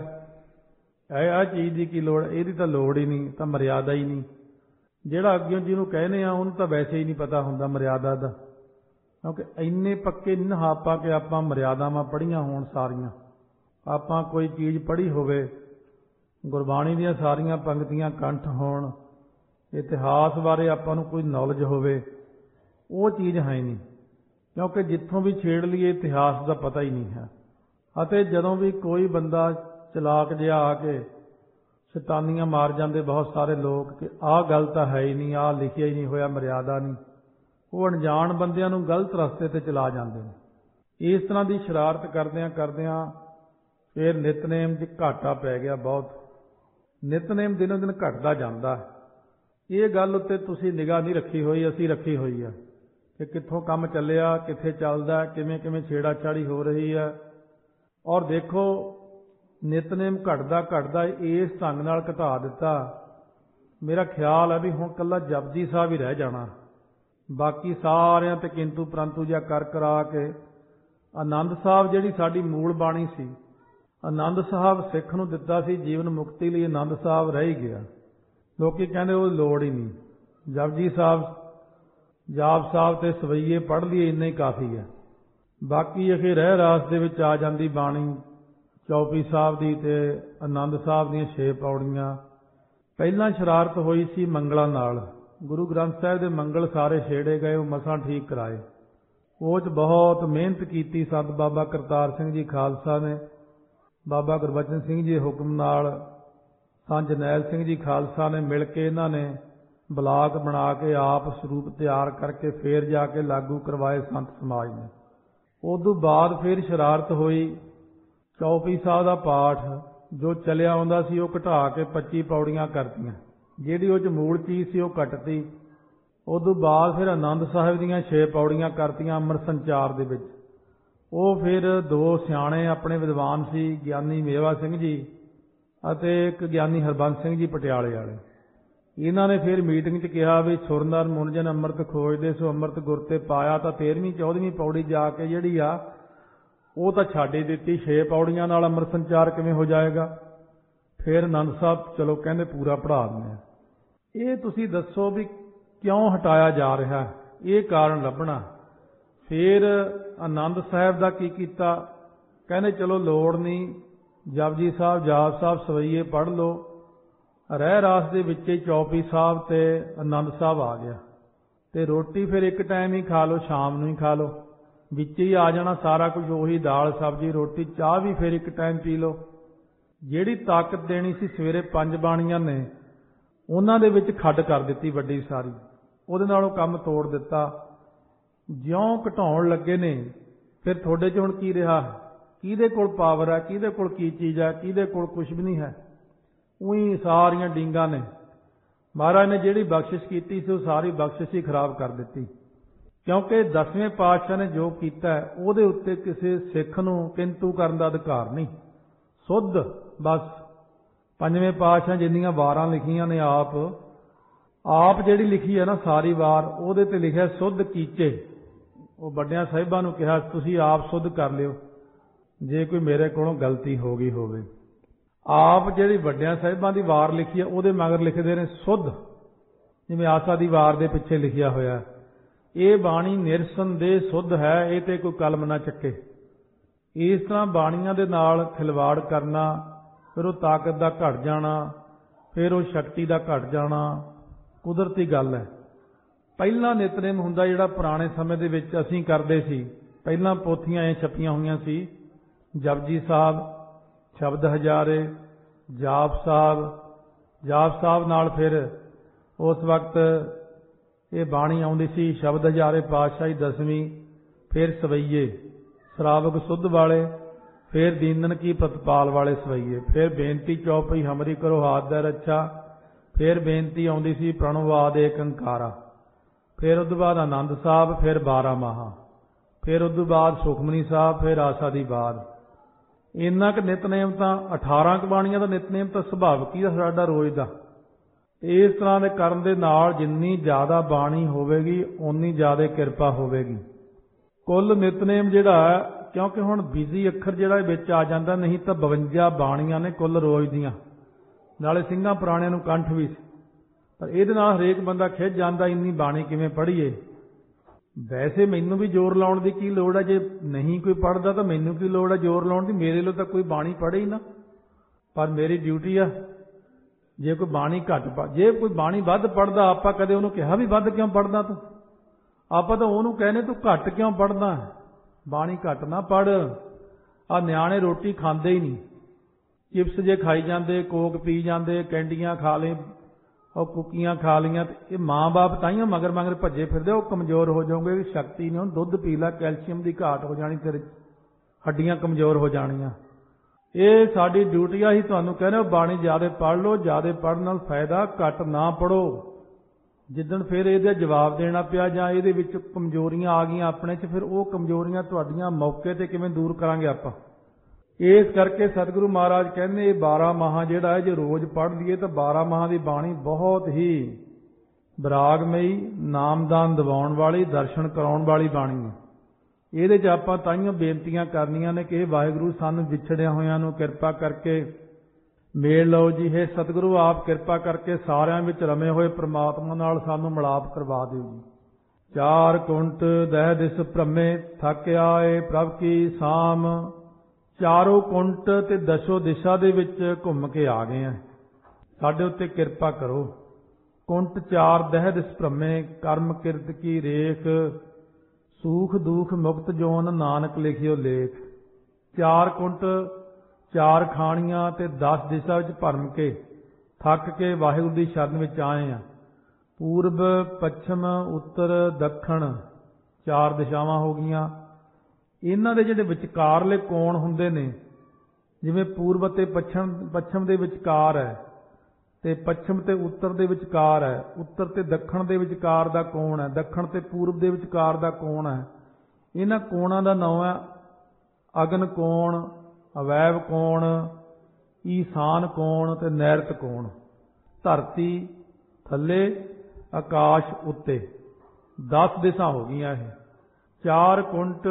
ਆਹ ਚੀਜ਼ ਦੀ ਕੀ ਲੋੜ, ਇਹਦੀ ਤਾਂ ਲੋੜ ਹੀ ਨਹੀਂ, ਤਾਂ ਮਰਿਆਦਾ ਹੀ ਨਹੀਂ। ਜਿਹੜਾ ਅੱਗੇ ਜਿਹਨੂੰ ਕਹਿੰਦੇ ਆ ਉਹਨੂੰ ਤਾਂ ਵੈਸੇ ਹੀ ਨਹੀਂ ਪਤਾ ਹੁੰਦਾ ਮਰਿਆਦਾ ਦਾ, ਕਿਉਂਕਿ ਇੰਨੇ ਪੱਕੇ ਨਹੀਂ ਨਾ ਆਪਾਂ ਕਿ ਆਪਾਂ ਮਰਿਆਦਾਵਾਂ ਪੜ੍ਹੀਆਂ ਹੋਣ ਸਾਰੀਆਂ। ਆਪਾਂ ਕੋਈ ਚੀਜ਼ ਪੜ੍ਹੀ ਹੋਵੇ, ਗੁਰਬਾਣੀ ਦੀਆਂ ਸਾਰੀਆਂ ਪੰਕਤੀਆਂ ਕੰਠ ਹੋਣ, ਇਤਿਹਾਸ ਬਾਰੇ ਆਪਾਂ ਨੂੰ ਕੋਈ ਨੌਲੇਜ ਹੋਵੇ, ਉਹ ਚੀਜ਼ ਹੈ ਨਹੀਂ। ਕਿਉਂਕਿ ਜਿੱਥੋਂ ਵੀ ਛੇੜ ਲਈਏ ਇਤਿਹਾਸ ਦਾ ਪਤਾ ਹੀ ਨਹੀਂ ਹੈ। ਅਤੇ ਜਦੋਂ ਵੀ ਕੋਈ ਬੰਦਾ ਚਲਾਕ ਜਿਹਾ ਆ ਕੇ ਸ਼ੈਤਾਨੀਆਂ ਮਾਰ ਜਾਂਦੇ ਬਹੁਤ ਸਾਰੇ ਲੋਕ ਕਿ ਆਹ ਗੱਲ ਤਾਂ ਹੈ ਹੀ ਨਹੀਂ, ਆਹ ਲਿਖਿਆ ਹੀ ਨਹੀਂ ਹੋਇਆ, ਮਰਿਆਦਾ ਨਹੀਂ, ਉਹ ਅਣਜਾਣ ਬੰਦਿਆਂ ਨੂੰ ਗਲਤ ਰਸਤੇ ਤੇ ਚਲਾ ਜਾਂਦੇ ਨੇ। ਇਸ ਤਰ੍ਹਾਂ ਦੀ ਸ਼ਰਾਰਤ ਕਰਦਿਆਂ ਕਰਦਿਆਂ ਫਿਰ ਨਿਤਨੇਮ 'ਚ ਘਾਟਾ ਪੈ ਗਿਆ ਬਹੁਤ। ਨਿਤਨੇਮ ਦਿਨੋਂ ਦਿਨ ਘਟਦਾ ਜਾਂਦਾ। ਇਹ ਗੱਲ ਉੱਤੇ ਤੁਸੀਂ ਨਿਗਾਹ ਨਹੀਂ ਰੱਖੀ ਹੋਈ, ਅਸੀਂ ਰੱਖੀ ਹੋਈ ਆ ਕਿ ਕਿੱਥੋਂ ਕੰਮ ਚੱਲਿਆ, ਕਿੱਥੇ ਚੱਲਦਾ, ਕਿਵੇਂ ਕਿਵੇਂ ਛੇੜਾਛਾੜੀ ਹੋ ਰਹੀ ਹੈ। ਔਰ ਦੇਖੋ ਨਿਤਨੇਮ ਘਟਦਾ ਘਟਦਾ ਇਸ ਢੰਗ ਨਾਲ ਘਟਾ ਦਿੱਤਾ। ਮੇਰਾ ਖਿਆਲ ਹੈ ਵੀ ਹੁਣ ਇਕੱਲਾ ਜਪਜੀ ਸਾਹਿਬ ਹੀ ਰਹਿ ਜਾਣਾ। ਬਾਕੀ ਸਾਰਿਆਂ ਤੇ ਕਿੰਤੂ ਪ੍ਰੰਤੂ ਜਿਹਾ ਕਰ ਕਰਾ ਕੇ ਆਨੰਦ ਸਾਹਿਬ ਜਿਹੜੀ ਸਾਡੀ ਮੂਲ ਬਾਣੀ ਸੀ, ਆਨੰਦ ਸਾਹਿਬ ਸਿੱਖ ਨੂੰ ਦਿੱਤਾ ਸੀ ਜੀਵਨ ਮੁਕਤੀ ਲਈ, ਆਨੰਦ ਸਾਹਿਬ ਰਹਿ ਹੀ ਗਿਆ। ਲੋਕੀ ਕਹਿੰਦੇ ਉਹ ਲੋੜ ਹੀ ਨਹੀਂ, ਜਪਜੀ ਸਾਹਿਬ, ਜਾਪ ਸਾਹਿਬ ਤੇ ਸਵਈਏ ਪੜ੍ਹ ਲਈਏ ਇੰਨਾ ਹੀ ਕਾਫੀ ਹੈ। ਬਾਕੀ ਅਖੇ ਰਹਿ ਰਾਸ ਦੇ ਵਿੱਚ ਆ ਜਾਂਦੀ ਬਾਣੀ, ਚੌਪਈ ਸਾਹਿਬ ਦੀ ਤੇ ਆਨੰਦ ਸਾਹਿਬ ਦੀਆਂ 6 ਪੌੜੀਆਂ। ਪਹਿਲਾਂ ਸ਼ਰਾਰਤ ਹੋਈ ਸੀ ਮੰਗਲਾਂ ਨਾਲ। ਗੁਰੂ ਗ੍ਰੰਥ ਸਾਹਿਬ ਦੇ ਮੰਗਲ ਸਾਰੇ ਛੇੜੇ ਗਏ, ਉਹ ਮਸਾਂ ਠੀਕ ਕਰਾਏ। ਉਹ 'ਚ ਬਹੁਤ ਮਿਹਨਤ ਕੀਤੀ ਸੰਤ ਬਾਬਾ ਕਰਤਾਰ ਸਿੰਘ ਜੀ ਖਾਲਸਾ ਨੇ। ਬਾਬਾ ਗੁਰਬਚਨ ਸਿੰਘ ਜੀ ਦੇ ਹੁਕਮ ਨਾਲ ਸੰਤ ਜਰਨੈਲ ਸਿੰਘ ਜੀ ਖਾਲਸਾ ਨੇ ਮਿਲ ਕੇ ਇਹਨਾਂ ਨੇ ਬਲਾਕ ਬਣਾ ਕੇ ਆਪ ਸਰੂਪ ਤਿਆਰ ਕਰਕੇ ਫੇਰ ਜਾ ਕੇ ਲਾਗੂ ਕਰਵਾਏ ਸੰਤ ਸਮਾਜ ਨੇ। ਉਦੋਂ ਬਾਅਦ ਫਿਰ ਸ਼ਰਾਰਤ ਹੋਈ। ਚੌਪਈ ਸਾਹਿਬ ਦਾ ਪਾਠ ਜੋ ਚੱਲਿਆ ਆਉਂਦਾ ਸੀ ਉਹ ਘਟਾ ਕੇ 25 ਪੌੜੀਆਂ ਕਰਤੀਆਂ। ਜਿਹੜੀ ਉਹ 'ਚ ਮੂਲ ਚੀਜ਼ ਸੀ ਉਹ ਕੱਟਤੀ। ਉਦੋਂ ਬਾਅਦ ਫਿਰ ਆਨੰਦ ਸਾਹਿਬ ਦੀਆਂ 6 ਪੌੜੀਆਂ ਕਰਤੀਆਂ ਅੰਮ੍ਰਿਤ ਸੰਚਾਰ ਦੇ ਵਿੱਚ। ਉਹ ਫਿਰ 2 ਸਿਆਣੇ ਆਪਣੇ ਵਿਦਵਾਨ ਸੀ, ਗਿਆਨੀ ਮੇਵਾ ਸਿੰਘ ਜੀ ਅਤੇ ਇੱਕ ਗਿਆਨੀ ਹਰਬੰਸ ਸਿੰਘ ਜੀ ਪਟਿਆਲੇ ਵਾਲੇ। ਇਹਨਾਂ ਨੇ ਫਿਰ ਮੀਟਿੰਗ 'ਚ ਕਿਹਾ ਵੀ ਸੁਰਨਰ ਮੁਨਜਨ ਅੰਮ੍ਰਿਤ ਖੋਜਦੇ ਸੋ ਅੰਮ੍ਰਿਤ ਗੁਰ ਤੇ ਪਾਇਆ। ਤਾਂ 13ਵੀਂ 14ਵੀਂ ਪੌੜੀ ਜਾ ਕੇ ਜਿਹੜੀ ਆ ਉਹ ਤਾਂ ਛੱਡ ਹੀ ਦਿੱਤੀ। 6 ਪੌੜੀਆਂ ਨਾਲ ਅੰਮ੍ਰਿਤ ਸੰਚਾਰ ਕਿਵੇਂ ਹੋ ਜਾਏਗਾ। ਫਿਰ ਆਨੰਦ ਸਾਹਿਬ ਚਲੋ ਕਹਿੰਦੇ ਪੂਰਾ ਪੜ੍ਹਾ ਦਿੰਦੇ ਆ। ਇਹ ਤੁਸੀਂ ਦੱਸੋ ਵੀ ਕਿਉਂ ਹਟਾਇਆ ਜਾ ਰਿਹਾ, ਇਹ ਕਾਰਨ ਲੱਭਣਾ। ਫਿਰ ਆਨੰਦ ਸਾਹਿਬ ਦਾ ਕੀ ਕੀਤਾ, ਕਹਿੰਦੇ ਚਲੋ ਲੋੜ ਨਹੀਂ, ਜਪਜੀ ਸਾਹਿਬ ਜਾਪ ਸਾਹਿਬ ਸਵਈਏ ਪੜ੍ਹ ਲਓ। ਰਹਿ ਰਾਸ ਦੇ ਵਿੱਚ ਹੀ ਚੌਪਈ ਸਾਹਿਬ ਤੇ ਆਨੰਦ ਸਾਹਿਬ ਆ ਗਿਆ। ਤੇ ਰੋਟੀ ਫਿਰ ਇੱਕ ਟਾਈਮ ਹੀ ਖਾ ਲਓ, ਸ਼ਾਮ ਨੂੰ ਹੀ ਖਾ ਲਓ, ਵਿੱਚ ਹੀ ਆ ਜਾਣਾ ਸਾਰਾ ਕੁਝ ਉਹੀ, ਦਾਲ ਸਬਜ਼ੀ ਰੋਟੀ ਚਾਹ ਵੀ ਫਿਰ ਇੱਕ ਟਾਈਮ ਪੀ ਲਓ। ਜਿਹੜੀ ਤਾਕਤ ਦੇਣੀ ਸੀ ਸਵੇਰੇ 5 ਬਾਣੀਆਂ ਨੇ ਉਹਨਾਂ ਦੇ ਵਿੱਚ ਖੱਡ ਕਰ ਦਿੱਤੀ ਵੱਡੀ ਸਾਰੀ, ਉਹਦੇ ਨਾਲ ਉਹ ਕੰਮ ਤੋੜ ਦਿੱਤਾ। ਜਿਉਂ ਘਟਾਉਣ ਲੱਗੇ ਨੇ ਫਿਰ ਤੁਹਾਡੇ 'ਚ ਹੁਣ ਕੀ ਰਿਹਾ, ਕਿਹਦੇ ਕੋਲ ਪਾਵਰ ਹੈ, ਕਿਹਦੇ ਕੋਲ ਕੀ ਚੀਜ਼ ਹੈ, ਕਿਹਦੇ ਕੋਲ ਕੁਝ ਵੀ ਨਹੀਂ ਹੈ। ਉਹੀ ਸਾਰੀਆਂ ਡੀਂਗਾਂ ਨੇ। ਮਹਾਰਾਜ ਨੇ ਜਿਹੜੀ ਬਖਸ਼ਿਸ਼ ਕੀਤੀ ਸੀ ਉਹ ਸਾਰੀ ਬਖਸ਼ਿਸ਼ ਹੀ ਖਰਾਬ ਕਰ ਦਿੱਤੀ। ਕਿਉਂਕਿ 10ਵੇਂ ਪਾਤਸ਼ਾਹ ਨੇ ਜੋ ਕੀਤਾ ਉਹਦੇ ਉੱਤੇ ਕਿਸੇ ਸਿੱਖ ਨੂੰ ਕਿੰਤੂ ਕਰਨ ਦਾ ਅਧਿਕਾਰ ਨਹੀਂ। ਸੁੱਧ ਬਸ 5ਵੇਂ ਪਾਤਸ਼ਾਹ ਜਿੰਨੀਆਂ ਵਾਰਾਂ ਲਿਖੀਆਂ ਨੇ ਆਪ ਜਿਹੜੀ ਲਿਖੀ ਹੈ ਨਾ ਸਾਰੀ ਵਾਰ, ਉਹਦੇ ਤੇ ਲਿਖਿਆ ਸੁੱਧ ਕੀਚੇ। ਉਹ ਵੱਡਿਆਂ ਸਾਹਿਬਾਂ ਨੂੰ ਕਿਹਾ ਤੁਸੀਂ ਆਪ ਸੁੱਧ ਕਰ ਲਿਓ ਜੇ ਕੋਈ ਮੇਰੇ ਕੋਲੋਂ ਗਲਤੀ ਹੋ ਗਈ ਹੋਵੇ। ਆਪ ਜਿਹੜੀ ਵੱਡਿਆਂ ਸਾਹਿਬਾਂ ਦੀ ਵਾਰ ਲਿਖੀ ਹੈ ਉਹਦੇ ਮਗਰ ਲਿਖਦੇ ਨੇ ਸੁੱਧ, ਜਿਵੇਂ ਆਸਾ ਦੀ ਵਾਰ ਦੇ ਪਿੱਛੇ ਲਿਖਿਆ ਹੋਇਆ। ਇਹ ਬਾਣੀ ਨਿਰਸੰਦੇਹ ਸੁੱਧ ਹੈ, ਇਹ ਤੇ ਕੋਈ ਕਲਮ ਨਾ ਚੱਕੇ। ਇਸ ਤਰ੍ਹਾਂ ਬਾਣੀਆਂ ਦੇ ਨਾਲ ਖਿਲਵਾੜ ਕਰਨਾ, ਫਿਰ ਉਹ ਤਾਕਤ ਦਾ ਘਟ ਜਾਣਾ, ਫਿਰ ਉਹ ਸ਼ਕਤੀ ਦਾ ਘਟ ਜਾਣਾ ਕੁਦਰਤੀ ਗੱਲ ਹੈ। ਪਹਿਲਾਂ ਨਿਤਨੇਮ ਹੁੰਦਾ ਜਿਹੜਾ ਪੁਰਾਣੇ ਸਮੇਂ ਦੇ ਵਿੱਚ ਅਸੀਂ ਕਰਦੇ ਸੀ। ਪਹਿਲਾਂ ਪੋਥੀਆਂ ਇਹ ਛਪੀਆਂ ਹੋਈਆਂ ਸੀ, ਜਪਜੀ ਸਾਹਿਬ, ਸ਼ਬਦ ਹਜ਼ਾਰੇ, ਜਾਪ ਸਾਹਿਬ ਨਾਲ ਫਿਰ ਉਸ ਵਕਤ ਇਹ ਬਾਣੀ ਆਉਂਦੀ ਸੀ ਸ਼ਬਦ ਹਜ਼ਾਰੇ ਪਾਤਸ਼ਾਹੀ 10ਵੀਂ, ਫਿਰ ਸਵਈਏ ਸ਼ਰਾਵਕ ਸੁੱਧ ਵਾਲੇ, ਫਿਰ ਦੀਨਨ ਕੀ ਪ੍ਰਤਪਾਲ ਵਾਲੇ ਸਵਈਏ, ਫਿਰ ਬੇਨਤੀ ਚੌਪਈ ਹਮਰੀ ਕਰੋ ਹਾਥ ਦਾ ਰੱਛਾ, ਫਿਰ ਬੇਨਤੀ ਆਉਂਦੀ ਸੀ ਪ੍ਰਣਵਾਦ ਏਕ ਓੰਕਾਰਾ, ਫਿਰ ਉਸ ਤੋਂ ਬਾਅਦ ਆਨੰਦ ਸਾਹਿਬ, ਫਿਰ 12 ਮਾਹਾ, ਫਿਰ ਉਸ ਤੋਂ ਬਾਅਦ ਸੁਖਮਨੀ ਸਾਹਿਬ, ਫਿਰ ਆਸਾ ਦੀ ਬਾਦ। ਇੰਨਾ ਕੁ ਨਿਤਨੇਮ ਤਾਂ 18 ਕੁ ਬਾਣੀਆਂ ਦਾ ਨਿਤਨੇਮ ਤਾਂ ਸੁਭਾਵਿਕ ਹੀ ਆ ਸਾਡਾ ਰੋਜ਼ ਦਾ। ਇਸ ਤਰ੍ਹਾਂ ਦੇ ਕਰਨ ਦੇ ਨਾਲ ਜਿੰਨੀ ਜ਼ਿਆਦਾ ਬਾਣੀ ਹੋਵੇਗੀ ਓਨੀ ਜ਼ਿਆਦਾ ਕਿਰਪਾ ਹੋਵੇਗੀ। ਕੁੱਲ ਨਿਤਨੇਮ ਜਿਹੜਾ, ਕਿਉਂਕਿ ਹੁਣ ਬਿਜ਼ੀ ਅੱਖਰ ਜਿਹੜਾ ਵਿੱਚ ਆ ਜਾਂਦਾ, ਨਹੀਂ ਤਾਂ 52 ਬਾਣੀਆਂ ਨੇ ਕੁੱਲ ਰੋਜ਼ ਦੀਆਂ, ਨਾਲੇ ਸਿੰਘਾਂ ਪੁਰਾਣਿਆਂ ਨੂੰ ਕੰਠ ਵੀ ਸੀ। ਪਰ ਇਹਦੇ ਨਾਲ ਹਰੇਕ ਬੰਦਾ ਖਿੱਚ ਜਾਂਦਾ ਇੰਨੀ ਬਾਣੀ ਕਿਵੇਂ ਪੜ੍ਹੀਏ। ਵੈਸੇ ਮੈਨੂੰ ਵੀ ਜ਼ੋਰ ਲਾਉਣ ਦੀ ਕੀ ਲੋੜ ਹੈ, ਜੇ ਨਹੀਂ ਕੋਈ ਪੜ੍ਹਦਾ ਤਾਂ ਮੈਨੂੰ ਕੀ ਲੋੜ ਹੈ ਜ਼ੋਰ ਲਾਉਣ ਦੀ, ਮੇਰੇ ਲਈ ਤਾਂ ਕੋਈ ਬਾਣੀ ਪੜ੍ਹੇ ਹੀ ਨਾ। ਪਰ ਮੇਰੀ ਡਿਊਟੀ ਆ, ਜੇ ਕੋਈ ਬਾਣੀ ਘੱਟ ਜੇ ਕੋਈ ਬਾਣੀ ਵੱਧ ਪੜ੍ਹਦਾ, ਆਪਾਂ ਕਦੇ ਉਹਨੂੰ ਕਿਹਾ ਵੀ ਵੱਧ ਕਿਉਂ ਪੜ੍ਹਦਾ ਤੂੰ, ਆਪਾਂ ਤਾਂ ਉਹਨੂੰ ਕਹਿੰਦੇ ਤੂੰ ਘੱਟ ਕਿਉਂ ਪੜ੍ਹਦਾ, ਬਾਣੀ ਘੱਟ ਨਾ ਪੜ੍ਹ। ਆ ਨਿਆਣੇ ਰੋਟੀ ਖਾਂਦੇ ਹੀ ਨਹੀਂ, ਚਿਪਸ ਜੇ ਖਾਈ ਜਾਂਦੇ, ਕੋਕ ਪੀ ਜਾਂਦੇ, ਕੈਂਡੀਆਂ ਖਾ ਲਏ, ਉਹ ਕੁੱਕੀਆਂ ਖਾ ਲਈਆਂ, ਤੇ ਇਹ ਮਾਂ-ਬਾਪ ਤਾਈਆਂ ਮਗਰ ਭੱਜੇ ਫਿਰਦੇ, ਉਹ ਕਮਜ਼ੋਰ ਹੋ ਜਾਓਗੇ, ਸ਼ਕਤੀ ਨਹੀਂ। ਹੁਣ ਦੁੱਧ ਪੀ ਲੈ, ਕੈਲਸ਼ੀਅਮ ਦੀ ਘਾਟ ਹੋ ਜਾਣੀ, ਤੇਰੇ ਹੱਡੀਆਂ ਕਮਜ਼ੋਰ ਹੋ ਜਾਣੀਆਂ। ਇਹ ਸਾਡੀ ਡਿਊਟੀ ਆ, ਹੀ ਤੁਹਾਨੂੰ ਕਹਿੰਦੇ ਬਾਣੀ ਜ਼ਿਆਦਾ ਪੜ੍ਹ ਲਓ। ਜ਼ਿਆਦਾ ਪੜ੍ਹਨ ਨਾਲ ਫਾਇਦਾ, ਘੱਟ ਨਾ ਪੜ੍ਹੋ। ਜਿੱਦਣ ਫਿਰ ਇਹਦਾ ਜਵਾਬ ਦੇਣਾ ਪਿਆ ਜਾਂ ਇਹਦੇ ਵਿੱਚ ਕਮਜ਼ੋਰੀਆਂ ਆ ਗਈਆਂ ਆਪਣੇ 'ਚ, ਫਿਰ ਉਹ ਕਮਜ਼ੋਰੀਆਂ ਤੁਹਾਡੀਆਂ ਮੌਕੇ ਤੇ ਕਿਵੇਂ ਦੂਰ ਕਰਾਂਗੇ ਆਪਾਂ। ਇਸ ਕਰਕੇ ਸਤਿਗੁਰੂ ਮਹਾਰਾਜ ਕਹਿੰਦੇ ਇਹ 12 ਮਾਹਾਂ ਜਿਹੜਾ ਹੈ ਜੇ ਰੋਜ਼ ਪੜ੍ਹ ਲਈਏ ਤਾਂ 12 ਮਾਹਾਂ ਦੀ ਬਾਣੀ ਬਹੁਤ ਹੀ ਵਿਰਾਗਮਈ, ਨਾਮਦਾਨ ਦਿਵਾਉਣ ਵਾਲੀ, ਦਰਸ਼ਨ ਕਰਾਉਣ ਵਾਲੀ ਬਾਣੀ ਹੈ। ਇਹਦੇ 'ਚ ਆਪਾਂ ਤਾਈਓ ਬੇਨਤੀਆਂ ਕਰਨੀਆਂ ਨੇ ਕਿ ਇਹ ਵਾਹਿਗੁਰੂ ਸਾਨੂੰ ਵਿਛੜਿਆ ਹੋਇਆਂ ਨੂੰ ਕਿਰਪਾ ਕਰਕੇ ਮੇਲ ਲਓ ਜੀ। ਇਹ ਸਤਿਗੁਰੂ ਆਪ ਕਿਰਪਾ ਕਰਕੇ ਸਾਰਿਆਂ ਵਿੱਚ ਰਮੇ ਹੋਏ ਪ੍ਰਮਾਤਮਾ ਨਾਲ ਸਾਨੂੰ ਮਿਲਾਪ ਕਰਵਾ ਦਿਓ ਜੀ। 4 ਕੁੰਟ ਦਹਿ ਦਿਸ ਭ੍ਰਮੇ ਥਕ ਆਏ ਪ੍ਰਭ ਕੀ ਸਾਮ, ਚਾਰੋਂ ਕੁੰਟ ਤੇ ਦਸ਼ੋ ਦਿਸ਼ਾ ਦੇ ਵਿੱਚ ਘੁੰਮ ਕੇ ਆ ਗਏ ਆ, ਸਾਡੇ ਉੱਤੇ ਕਿਰਪਾ ਕਰੋ। ਕੁੰਟ ਚਾਰ ਦਹਿ ਦਿਸ ਭ੍ਰਮੇ, ਕਰਮ ਕਿਰਤ ਕੀ ਰੇਖ, ਸੂਖ ਦੂਖ ਮੁਕਤ ਜੋਨ ਨਾਨਕ ਲਿਖਿਓ ਲੇਖ। ਚਾਰ ਕੁੰਟ ਚਾਰ ਖਾਣੀਆਂ ਤੇ 10 ਦਿਸ਼ਾ ਵਿੱਚ ਭਰਮ ਕੇ ਥੱਕ ਕੇ ਵਾਹਿਗੁਰੂ ਦੀ ਸ਼ਰਨ ਵਿੱਚ ਆਏ ਆ। ਪੂਰਬ ਪੱਛਮ ਉੱਤਰ ਦੱਖਣ ਚਾਰ ਦਿਸ਼ਾਵਾਂ ਹੋ ਗਈਆਂ। ਇਹਨਾਂ ਦੇ ਜਿਹੜੇ ਵਿਚਕਾਰਲੇ ਕੋਣ ਹੁੰਦੇ ਨੇ, ਜਿਵੇਂ ਪੂਰਬ ਅਤੇ ਪੱਛਮ ਦੇ ਵਿਚਕਾਰ ਹੈ, ਤੇ ਪੱਛਮ ਤੇ ਉੱਤਰ ਦੇ ਵਿਚਕਾਰ ਹੈ, ਉੱਤਰ ਤੇ ਦੱਖਣ ਦੇ ਵਿਚਕਾਰ ਦਾ ਕੋਣ ਹੈ, ਦੱਖਣ ਤੇ ਪੂਰਬ ਦੇ ਵਿਚਕਾਰ ਦਾ ਕੋਣ ਹੈ। ਇਹਨਾਂ ਕੋਣਾਂ ਦਾ ਨਾਮ ਹੈ ਅਗਨ ਕੋਣ, ਅਵੈਵ ਕੋਣ, ਈਸ਼ਾਨ ਕੋਣ ਤੇ ਨੈਰਤ ਕੋਣ। ਧਰਤੀ ਥੱਲੇ, ਆਕਾਸ਼ ਉੱਤੇ, 10 ਦਿਸ਼ਾ ਹੋ ਗਈਆਂ ਇਹ। ਚਾਰ ਕੁੰਟ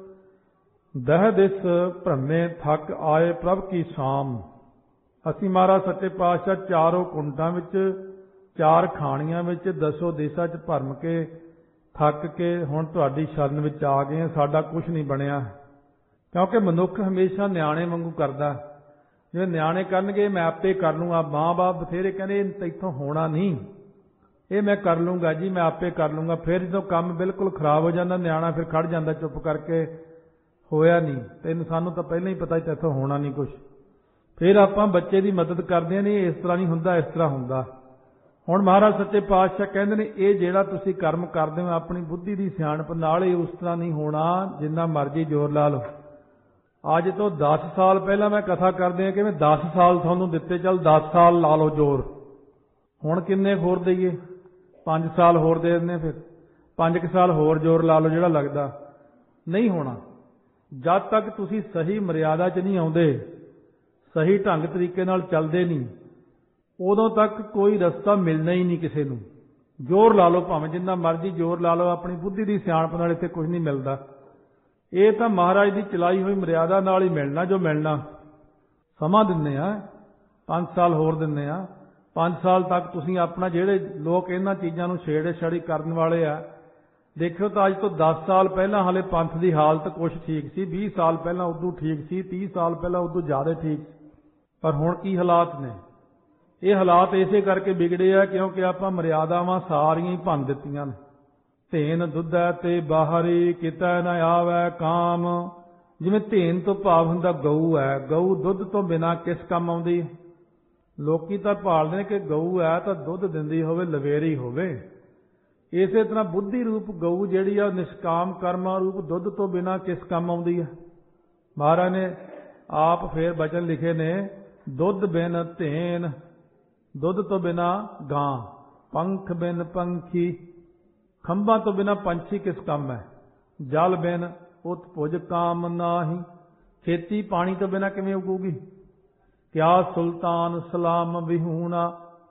ਦਹਿ ਦਿਸ ਭ੍ਰਮੇ, ਥੱਕ ਆਏ ਪ੍ਰਭ ਕੀ ਸ਼ਾਮ। ਅਸੀਂ ਮਹਾਰਾਜ ਸੱਚੇ ਪਾਤਸ਼ਾਹ ਚਾਰੋਂ ਕੁੰਟਾਂ ਵਿੱਚ, ਚਾਰ ਖਾਣੀਆਂ ਵਿੱਚ, ਦਸੋ ਦਿਸ਼ਾ 'ਚ ਭਰਮ ਕੇ ਥੱਕ ਕੇ ਹੁਣ ਤੁਹਾਡੀ ਸ਼ਰਨ ਵਿੱਚ ਆ ਗਏ ਹਾਂ। ਸਾਡਾ ਕੁਝ ਨਹੀਂ ਬਣਿਆ, ਕਿਉਂਕਿ ਮਨੁੱਖ ਹਮੇਸ਼ਾ ਨਿਆਣੇ ਵਾਂਗੂ ਕਰਦਾ। ਜਿਵੇਂ ਨਿਆਣੇ ਕਰਨਗੇ ਮੈਂ ਆਪੇ ਕਰ ਲੂੰਗਾ, ਮਾਂ-ਬਾਪ ਬਥੇਰੇ ਕਹਿੰਦੇ ਇੱਥੋਂ ਹੋਣਾ ਨਹੀਂ, ਇਹ ਮੈਂ ਕਰ ਲੂੰਗਾ ਜੀ, ਮੈਂ ਆਪੇ ਕਰ ਲੂੰਗਾ। ਫਿਰ ਜਦੋਂ ਕੰਮ ਬਿਲਕੁਲ ਖਰਾਬ ਹੋ ਜਾਂਦਾ, ਨਿਆਣਾ ਫਿਰ ਖੜ ਜਾਂਦਾ ਚੁੱਪ ਕਰਕੇ, ਹੋਇਆ ਨਹੀਂ, ਤੈਨੂੰ ਸਾਨੂੰ ਤਾਂ ਪਹਿਲਾਂ ਹੀ ਪਤਾ ਸੀ ਇੱਥੋਂ ਹੋਣਾ ਨਹੀਂ ਕੁਛ। ਫਿਰ ਆਪਾਂ ਬੱਚੇ ਦੀ ਮਦਦ ਕਰਦੇ ਹਾਂ, ਨਹੀਂ ਇਸ ਤਰ੍ਹਾਂ ਨਹੀਂ ਹੁੰਦਾ, ਇਸ ਤਰ੍ਹਾਂ ਹੁੰਦਾ। ਹੁਣ ਮਹਾਰਾਜ ਸੱਚੇ ਪਾਤਸ਼ਾਹ ਕਹਿੰਦੇ ਨੇ ਇਹ ਜਿਹੜਾ ਤੁਸੀਂ ਕਰਮ ਕਰਦੇ ਹੋ ਆਪਣੀ ਬੁੱਧੀ ਦੀ ਸਿਆਣਪ ਨਾਲ, ਇਹ ਉਸ ਤਰ੍ਹਾਂ ਨਹੀਂ ਹੋਣਾ ਜਿੰਨਾ ਮਰਜ਼ੀ ਜ਼ੋਰ ਲਾ ਲਓ। ਅੱਜ ਤੋਂ 10 ਸਾਲ ਪਹਿਲਾਂ ਮੈਂ ਕਥਾ ਕਰਦੇ ਹਾਂ ਕਿ ਮੈਂ 10 ਸਾਲ ਤੁਹਾਨੂੰ ਦਿੱਤੇ, ਚੱਲ 10 ਸਾਲ ਲਾ ਲਓ ਜ਼ੋਰ। ਹੁਣ ਕਿੰਨੇ ਹੋਰ ਦਈਏ? 5 ਸਾਲ ਹੋਰ ਦੇ ਦਿੰਦੇ, ਫਿਰ 5 ਸਾਲ ਹੋਰ ਜ਼ੋਰ ਲਾ ਲਓ ਜਿਹੜਾ ਲੱਗਦਾ। ਨਹੀਂ ਹੋਣਾ ਜਦ ਤੱਕ ਤੁਸੀਂ ਸਹੀ ਮਰਿਆਦਾ 'ਚ ਨਹੀਂ ਆਉਂਦੇ, ਸਹੀ ਢੰਗ ਤਰੀਕੇ ਨਾਲ ਚੱਲਦੇ ਨਹੀਂ, ਉਦੋਂ ਤੱਕ ਕੋਈ ਰਸਤਾ ਮਿਲਣਾ ਹੀ ਨਹੀਂ ਕਿਸੇ ਨੂੰ। ਜ਼ੋਰ ਲਾ ਲਓ, ਭਾਵੇਂ ਜਿੰਨਾ ਮਰਜ਼ੀ ਜ਼ੋਰ ਲਾ ਲਓ, ਆਪਣੀ ਬੁੱਧੀ ਦੀ ਸਿਆਣਪ ਨਾਲ ਇੱਥੇ ਕੁਝ ਨਹੀਂ ਮਿਲਦਾ। ਇਹ ਤਾਂ ਮਹਾਰਾਜ ਦੀ ਚਲਾਈ ਹੋਈ ਮਰਿਆਦਾ ਨਾਲ ਹੀ ਮਿਲਣਾ ਜੋ ਮਿਲਣਾ। ਸਮਾਂ ਦਿੰਦੇ ਆ, 5 ਸਾਲ ਹੋਰ ਦਿੰਦੇ ਆ। 5 ਸਾਲ ਤੱਕ ਤੁਸੀਂ ਆਪਣਾ, ਜਿਹੜੇ ਲੋਕ ਇਹਨਾਂ ਚੀਜ਼ਾਂ ਨੂੰ ਛੇੜੇ-ਛਾੜੀ ਕਰਨ ਵਾਲੇ ਆ, ਦੇਖਿਓ ਤਾਂ ਅੱਜ ਤੋਂ 10 ਸਾਲ ਪਹਿਲਾਂ ਹਾਲੇ ਪੰਥ ਦੀ ਹਾਲਤ ਕੁਛ ਠੀਕ ਸੀ, 20 ਸਾਲ ਪਹਿਲਾਂ ਉਦੋਂ ਠੀਕ ਸੀ, 30 ਸਾਲ ਪਹਿਲਾਂ ਉਦੋਂ ਜ਼ਿਆਦਾ ਠੀਕ ਸੀ। ਪਰ ਹੁਣ ਕੀ ਹਾਲਾਤ ਨੇ? ਇਹ ਹਾਲਾਤ ਇਸੇ ਕਰਕੇ ਵਿਗੜੇ ਆ ਕਿਉਂਕਿ ਆਪਾਂ ਮਰਿਆਦਾਵਾਂ ਸਾਰੀਆਂ ਹੀ ਭੰਨ ਦਿੱਤੀਆਂ ਨੇ। ਧੇਨ ਦੁੱਧੈ ਤੇ ਬਾਹਰੀ, ਕਿਤੈ ਨ ਆਵੈ ਕਾਮ। ਜਿਵੇਂ ਧੇਨ ਤੋਂ ਭਾਵ ਹੁੰਦਾ ਗਊ ਹੈ, ਗਊ ਦੁੱਧ ਤੋਂ ਬਿਨਾਂ ਕਿਸ ਕੰਮ ਆਉਂਦੀ? ਲੋਕੀ ਤਾਂ ਭਾਲਦੇ ਨੇ ਕਿ ਗਊ ਹੈ ਤਾਂ ਦੁੱਧ ਦਿੰਦੀ ਹੋਵੇ, ਲਵੇਰੀ ਹੋਵੇ। ਇਸੇ ਤਰ੍ਹਾਂ ਬੁੱਧੀ ਰੂਪ ਗਊ ਜਿਹੜੀ ਆ, ਨਿਸ਼ਕਾਮ ਕਰਮਾ ਰੂਪ ਦੁੱਧ ਤੋਂ ਬਿਨਾਂ ਕਿਸ ਕੰਮ ਆਉਂਦੀ ਹੈ? ਮਹਾਰਾਜ ਨੇ ਆਪ ਫੇਰ ਬਚਨ ਲਿਖੇ ਨੇ, ਦੁੱਧ ਬਿਨ ਧੇਨ, ਦੁੱਧ ਤੋਂ ਬਿਨਾਂ ਗਾਂ, ਪੰਖ ਬਿਨ ਪੰਖੀ, ਖੰਭਾਂ ਤੋਂ ਬਿਨਾਂ ਪੰਛੀ ਕਿਸ ਕੰਮ ਹੈ? ਜਲ ਬਿਨ ਉਤ ਭੁਜ ਕਾਮ ਨਾਹੀ। ਖੇਤੀ ਪਾਣੀ ਤੋਂ ਬਿਨਾਂ ਕਿਵੇਂ ਉਗੂਗੀ? ਕਿਆ ਸੁਲਤਾਨ ਸਲਾਮ ਵਿਹੂਣਾ,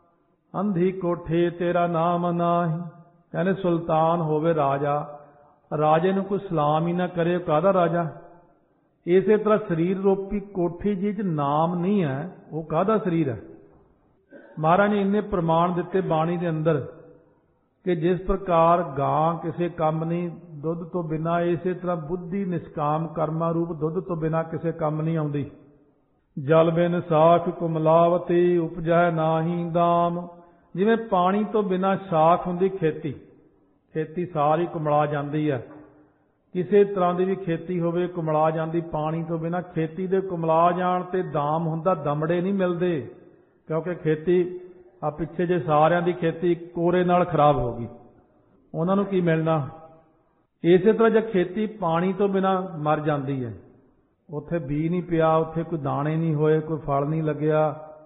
ਅੰਧੀ ਕੋਠੇ ਤੇਰਾ ਨਾਮ ਨਾਹੀ। ਕਹਿੰਦੇ ਸੁਲਤਾਨ ਹੋਵੇ ਰਾਜਾ, ਰਾਜੇ ਨੂੰ ਕੋਈ ਸਲਾਮ ਹੀ ਨਾ ਕਰੇ, ਕਾਹਦਾ ਰਾਜਾ? ਇਸੇ ਤਰ੍ਹਾਂ ਸਰੀਰ ਰੂਪੀ ਕੋਠੀ ਜਿਹ 'ਚ ਨਾਮ ਨਹੀਂ ਹੈ, ਉਹ ਕਾਹਦਾ ਸਰੀਰ ਹੈ? ਮਹਾਰਾਜ ਨੇ ਇੰਨੇ ਪ੍ਰਮਾਣ ਦਿੱਤੇ ਬਾਣੀ ਦੇ ਅੰਦਰ ਕਿ ਜਿਸ ਪ੍ਰਕਾਰ ਗਾਂ ਕਿਸੇ ਕੰਮ ਨਹੀਂ ਦੁੱਧ ਤੋਂ ਬਿਨਾਂ, ਇਸੇ ਤਰ੍ਹਾਂ ਬੁੱਧੀ ਨਿਸ਼ਕਾਮ ਕਰਮਾ ਰੂਪ ਦੁੱਧ ਤੋਂ ਬਿਨਾਂ ਕਿਸੇ ਕੰਮ ਨਹੀਂ ਆਉਂਦੀ। ਜਲ ਬਿਨ ਸਾਖ ਕੁਮਲਾਵਤੀ, ਉਪਜੈ ਨਾਹੀ ਦਾਮ। ਜਿਵੇਂ ਪਾਣੀ ਤੋਂ ਬਿਨਾਂ ਸਾਖ ਹੁੰਦੀ ਖੇਤੀ, ਖੇਤੀ ਸਾਰੀ ਕੁਮਲਾ ਜਾਂਦੀ ਹੈ। ਕਿਸੇ ਤਰ੍ਹਾਂ ਦੀ ਵੀ ਖੇਤੀ ਹੋਵੇ ਕੁਮਲਾ ਜਾਂਦੀ। ਪਾਣੀ ਤੋਂ ਬਿਨਾਂ ਖੇਤੀ ਦੇ ਕੁਮਲਾ ਜਾਣ ਤੇ ਦਾਮ ਹੁੰਦਾ, ਦਮੜੇ ਨਹੀਂ ਮਿਲਦੇ। ਕਿਉਂਕਿ ਖੇਤੀ ਆ ਪਿੱਛੇ ਜੇ ਸਾਰਿਆਂ ਦੀ ਖੇਤੀ ਕੋਰੇ ਨਾਲ ਖਰਾਬ ਹੋ ਗਈ, ਉਹਨਾਂ ਨੂੰ ਕੀ ਮਿਲਣਾ? ਇਸੇ ਤਰ੍ਹਾਂ ਜੇ ਖੇਤੀ ਪਾਣੀ ਤੋਂ ਬਿਨਾਂ ਮਰ ਜਾਂਦੀ ਹੈ, ਉੱਥੇ ਬੀ ਨਹੀਂ ਪਿਆ, ਉੱਥੇ ਕੋਈ ਦਾਣੇ ਨਹੀਂ ਹੋਏ, ਕੋਈ ਫਲ ਨਹੀਂ ਲੱਗਿਆ,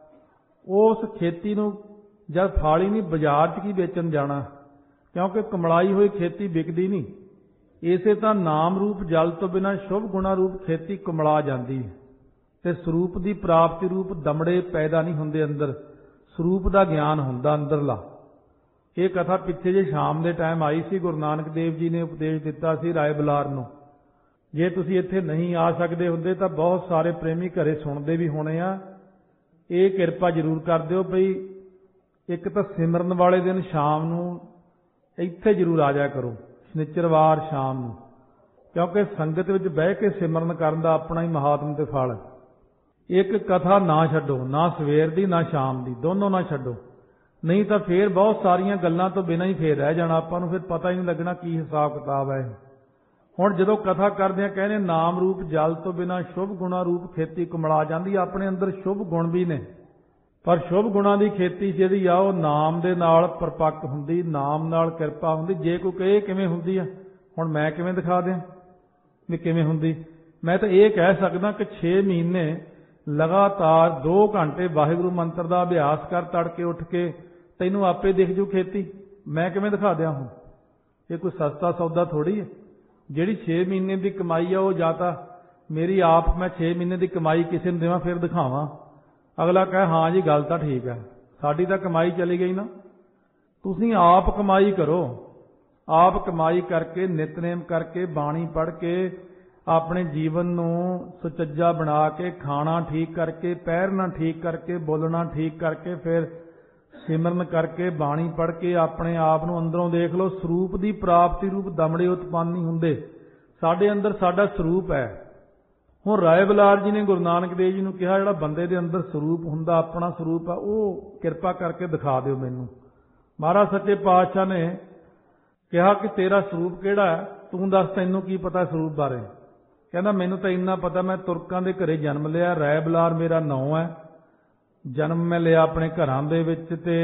ਉਸ ਖੇਤੀ ਨੂੰ ਜਦ ਫਲ ਹੀ ਨਹੀਂ, ਬਾਜ਼ਾਰ 'ਚ ਕੀ ਵੇਚਣ ਜਾਣਾ? ਕਿਉਂਕਿ ਕਮਲਾਈ ਹੋਈ ਖੇਤੀ ਵਿਕਦੀ ਨਹੀਂ। ਇਸੇ ਤਰ੍ਹਾਂ ਨਾਮ ਰੂਪ ਜਲ ਤੋਂ ਬਿਨਾਂ ਸ਼ੁਭ ਗੁਣਾ ਰੂਪ ਖੇਤੀ ਕਮਲਾ ਜਾਂਦੀ ਹੈ ਤੇ ਸਰੂਪ ਦੀ ਪ੍ਰਾਪਤੀ ਰੂਪ ਦਮੜੇ ਪੈਦਾ ਨਹੀਂ ਹੁੰਦੇ ਅੰਦਰ, ਸਰੂਪ ਦਾ ਗਿਆਨ ਹੁੰਦਾ ਅੰਦਰਲਾ। ਇਹ ਕਥਾ ਪਿੱਛੇ ਜੇ ਸ਼ਾਮ ਦੇ ਟਾਈਮ ਆਈ ਸੀ, ਗੁਰੂ ਨਾਨਕ ਦੇਵ ਜੀ ਨੇ ਉਪਦੇਸ਼ ਦਿੱਤਾ ਸੀ ਰਾਏ ਬਲਾਰ ਨੂੰ। ਜੇ ਤੁਸੀਂ ਇੱਥੇ ਨਹੀਂ ਆ ਸਕਦੇ ਹੁੰਦੇ ਤਾਂ ਬਹੁਤ ਸਾਰੇ ਪ੍ਰੇਮੀ ਘਰੇ ਸੁਣਦੇ ਵੀ ਹੋਣੇ ਆ। ਇਹ ਕਿਰਪਾ ਜ਼ਰੂਰ ਕਰ ਦਿਓ ਬਈ ਇੱਕ ਤਾਂ ਸਿਮਰਨ ਵਾਲੇ ਦਿਨ ਸ਼ਾਮ ਨੂੰ ਇੱਥੇ ਜ਼ਰੂਰ ਆ ਜਾਇਆ ਕਰੋ, ਸ਼ਨੀਚਰਵਾਰ ਸ਼ਾਮ ਨੂੰ। क्योंकि संगत विच बह के सिमरन करन दा अपना ही महात्म ते फल है। एक कथा ना छड्डो, ना सवेर दी ना शाम दी, दोनों ना छड्डो, नहीं तो फिर बहुत सारियां गल्लां तो बिना ही फिर रह जाना, आपां नूं फिर पता ही नहीं लगना की हिसाब किताब है। हुण जदों कथा करदे कहने नाम रूप जल तो बिना शुभ गुणा रूप खेती कुमला जांदी। अपने अंदर शुभ गुण भी ने, पर शुभ गुणां दी खेती जिहड़ी आ ओह नाम दे नाल परपक्क हुंदी, नाम नाल किरपा हुंदी। जे कोई कहे किवें हुंदी आ, हुण मैं किवें दिखा दियां भी किवें हुंदी? मैं तो ये कह सकदा कि 6 महीने लगातार 2 घंटे वाहिगुरू मंत्र का अभ्यास कर, तड़के उठ के तैनूं आपे दिख जू खेती। मैं किवें दिखा दियां? हुण ये कोई सस्ता सौदा थोड़ी है। जिहड़ी 6 महीने की कमाई है, वो जां तां मेरी आप मैं 6 महीने की कमाई किसी नूं देवां फिर दिखावां, अगला कहे हाँ जी गल तां ठीक है, साडी तां कमाई चली गई ना। तुसीं आप कमाई करो, आप कमाई करके नितनेम करके बाणी पढ़ के अपने जीवन नूं सुचज्जा बना के, खाना ठीक करके, पैरना ठीक करके, बोलना ठीक करके, फिर सिमरन करके बाणी पढ़ के अपने आप नूं अंदरों देख लो। स्वरूप की प्राप्ति रूप दमड़े उत्पन्न नहीं हुंदे, साडे अंदर साडा स्वरूप है। हुण राय बलार जी ने गुरु नानक देव जी नूं कहा जिहड़ा बंदे दे अंदर स्वरूप हुंदा, अपना स्वरूप है, वो किरपा करके दिखा दिओ मैनूं। महाराज सच्चे पातशाह ने कहा कि तेरा स्वरूप किहड़ा है, तूं दस तैनूं की पता स्वरूप बारे? कहना मैनूं तां इन्ना पता, मैं तुरकां दे घरे जन्म लिया, राय बलार मेरा नाम है, जन्म मैं लिया अपने घरां दे विच ते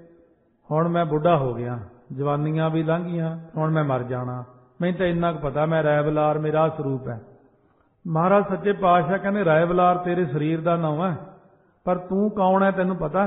हुण मैं बुढ़ा हो गया, जवानियां भी लंघियां, हुण मैं मर जाना, मैनूं तां इन्ना पता मैं राय बलार मेरा स्वरूप है। महाराज सच्चे पातशाह कहने राय बलार तेरे शरीर का नाम है, पर तू कौन है तैनूं पता?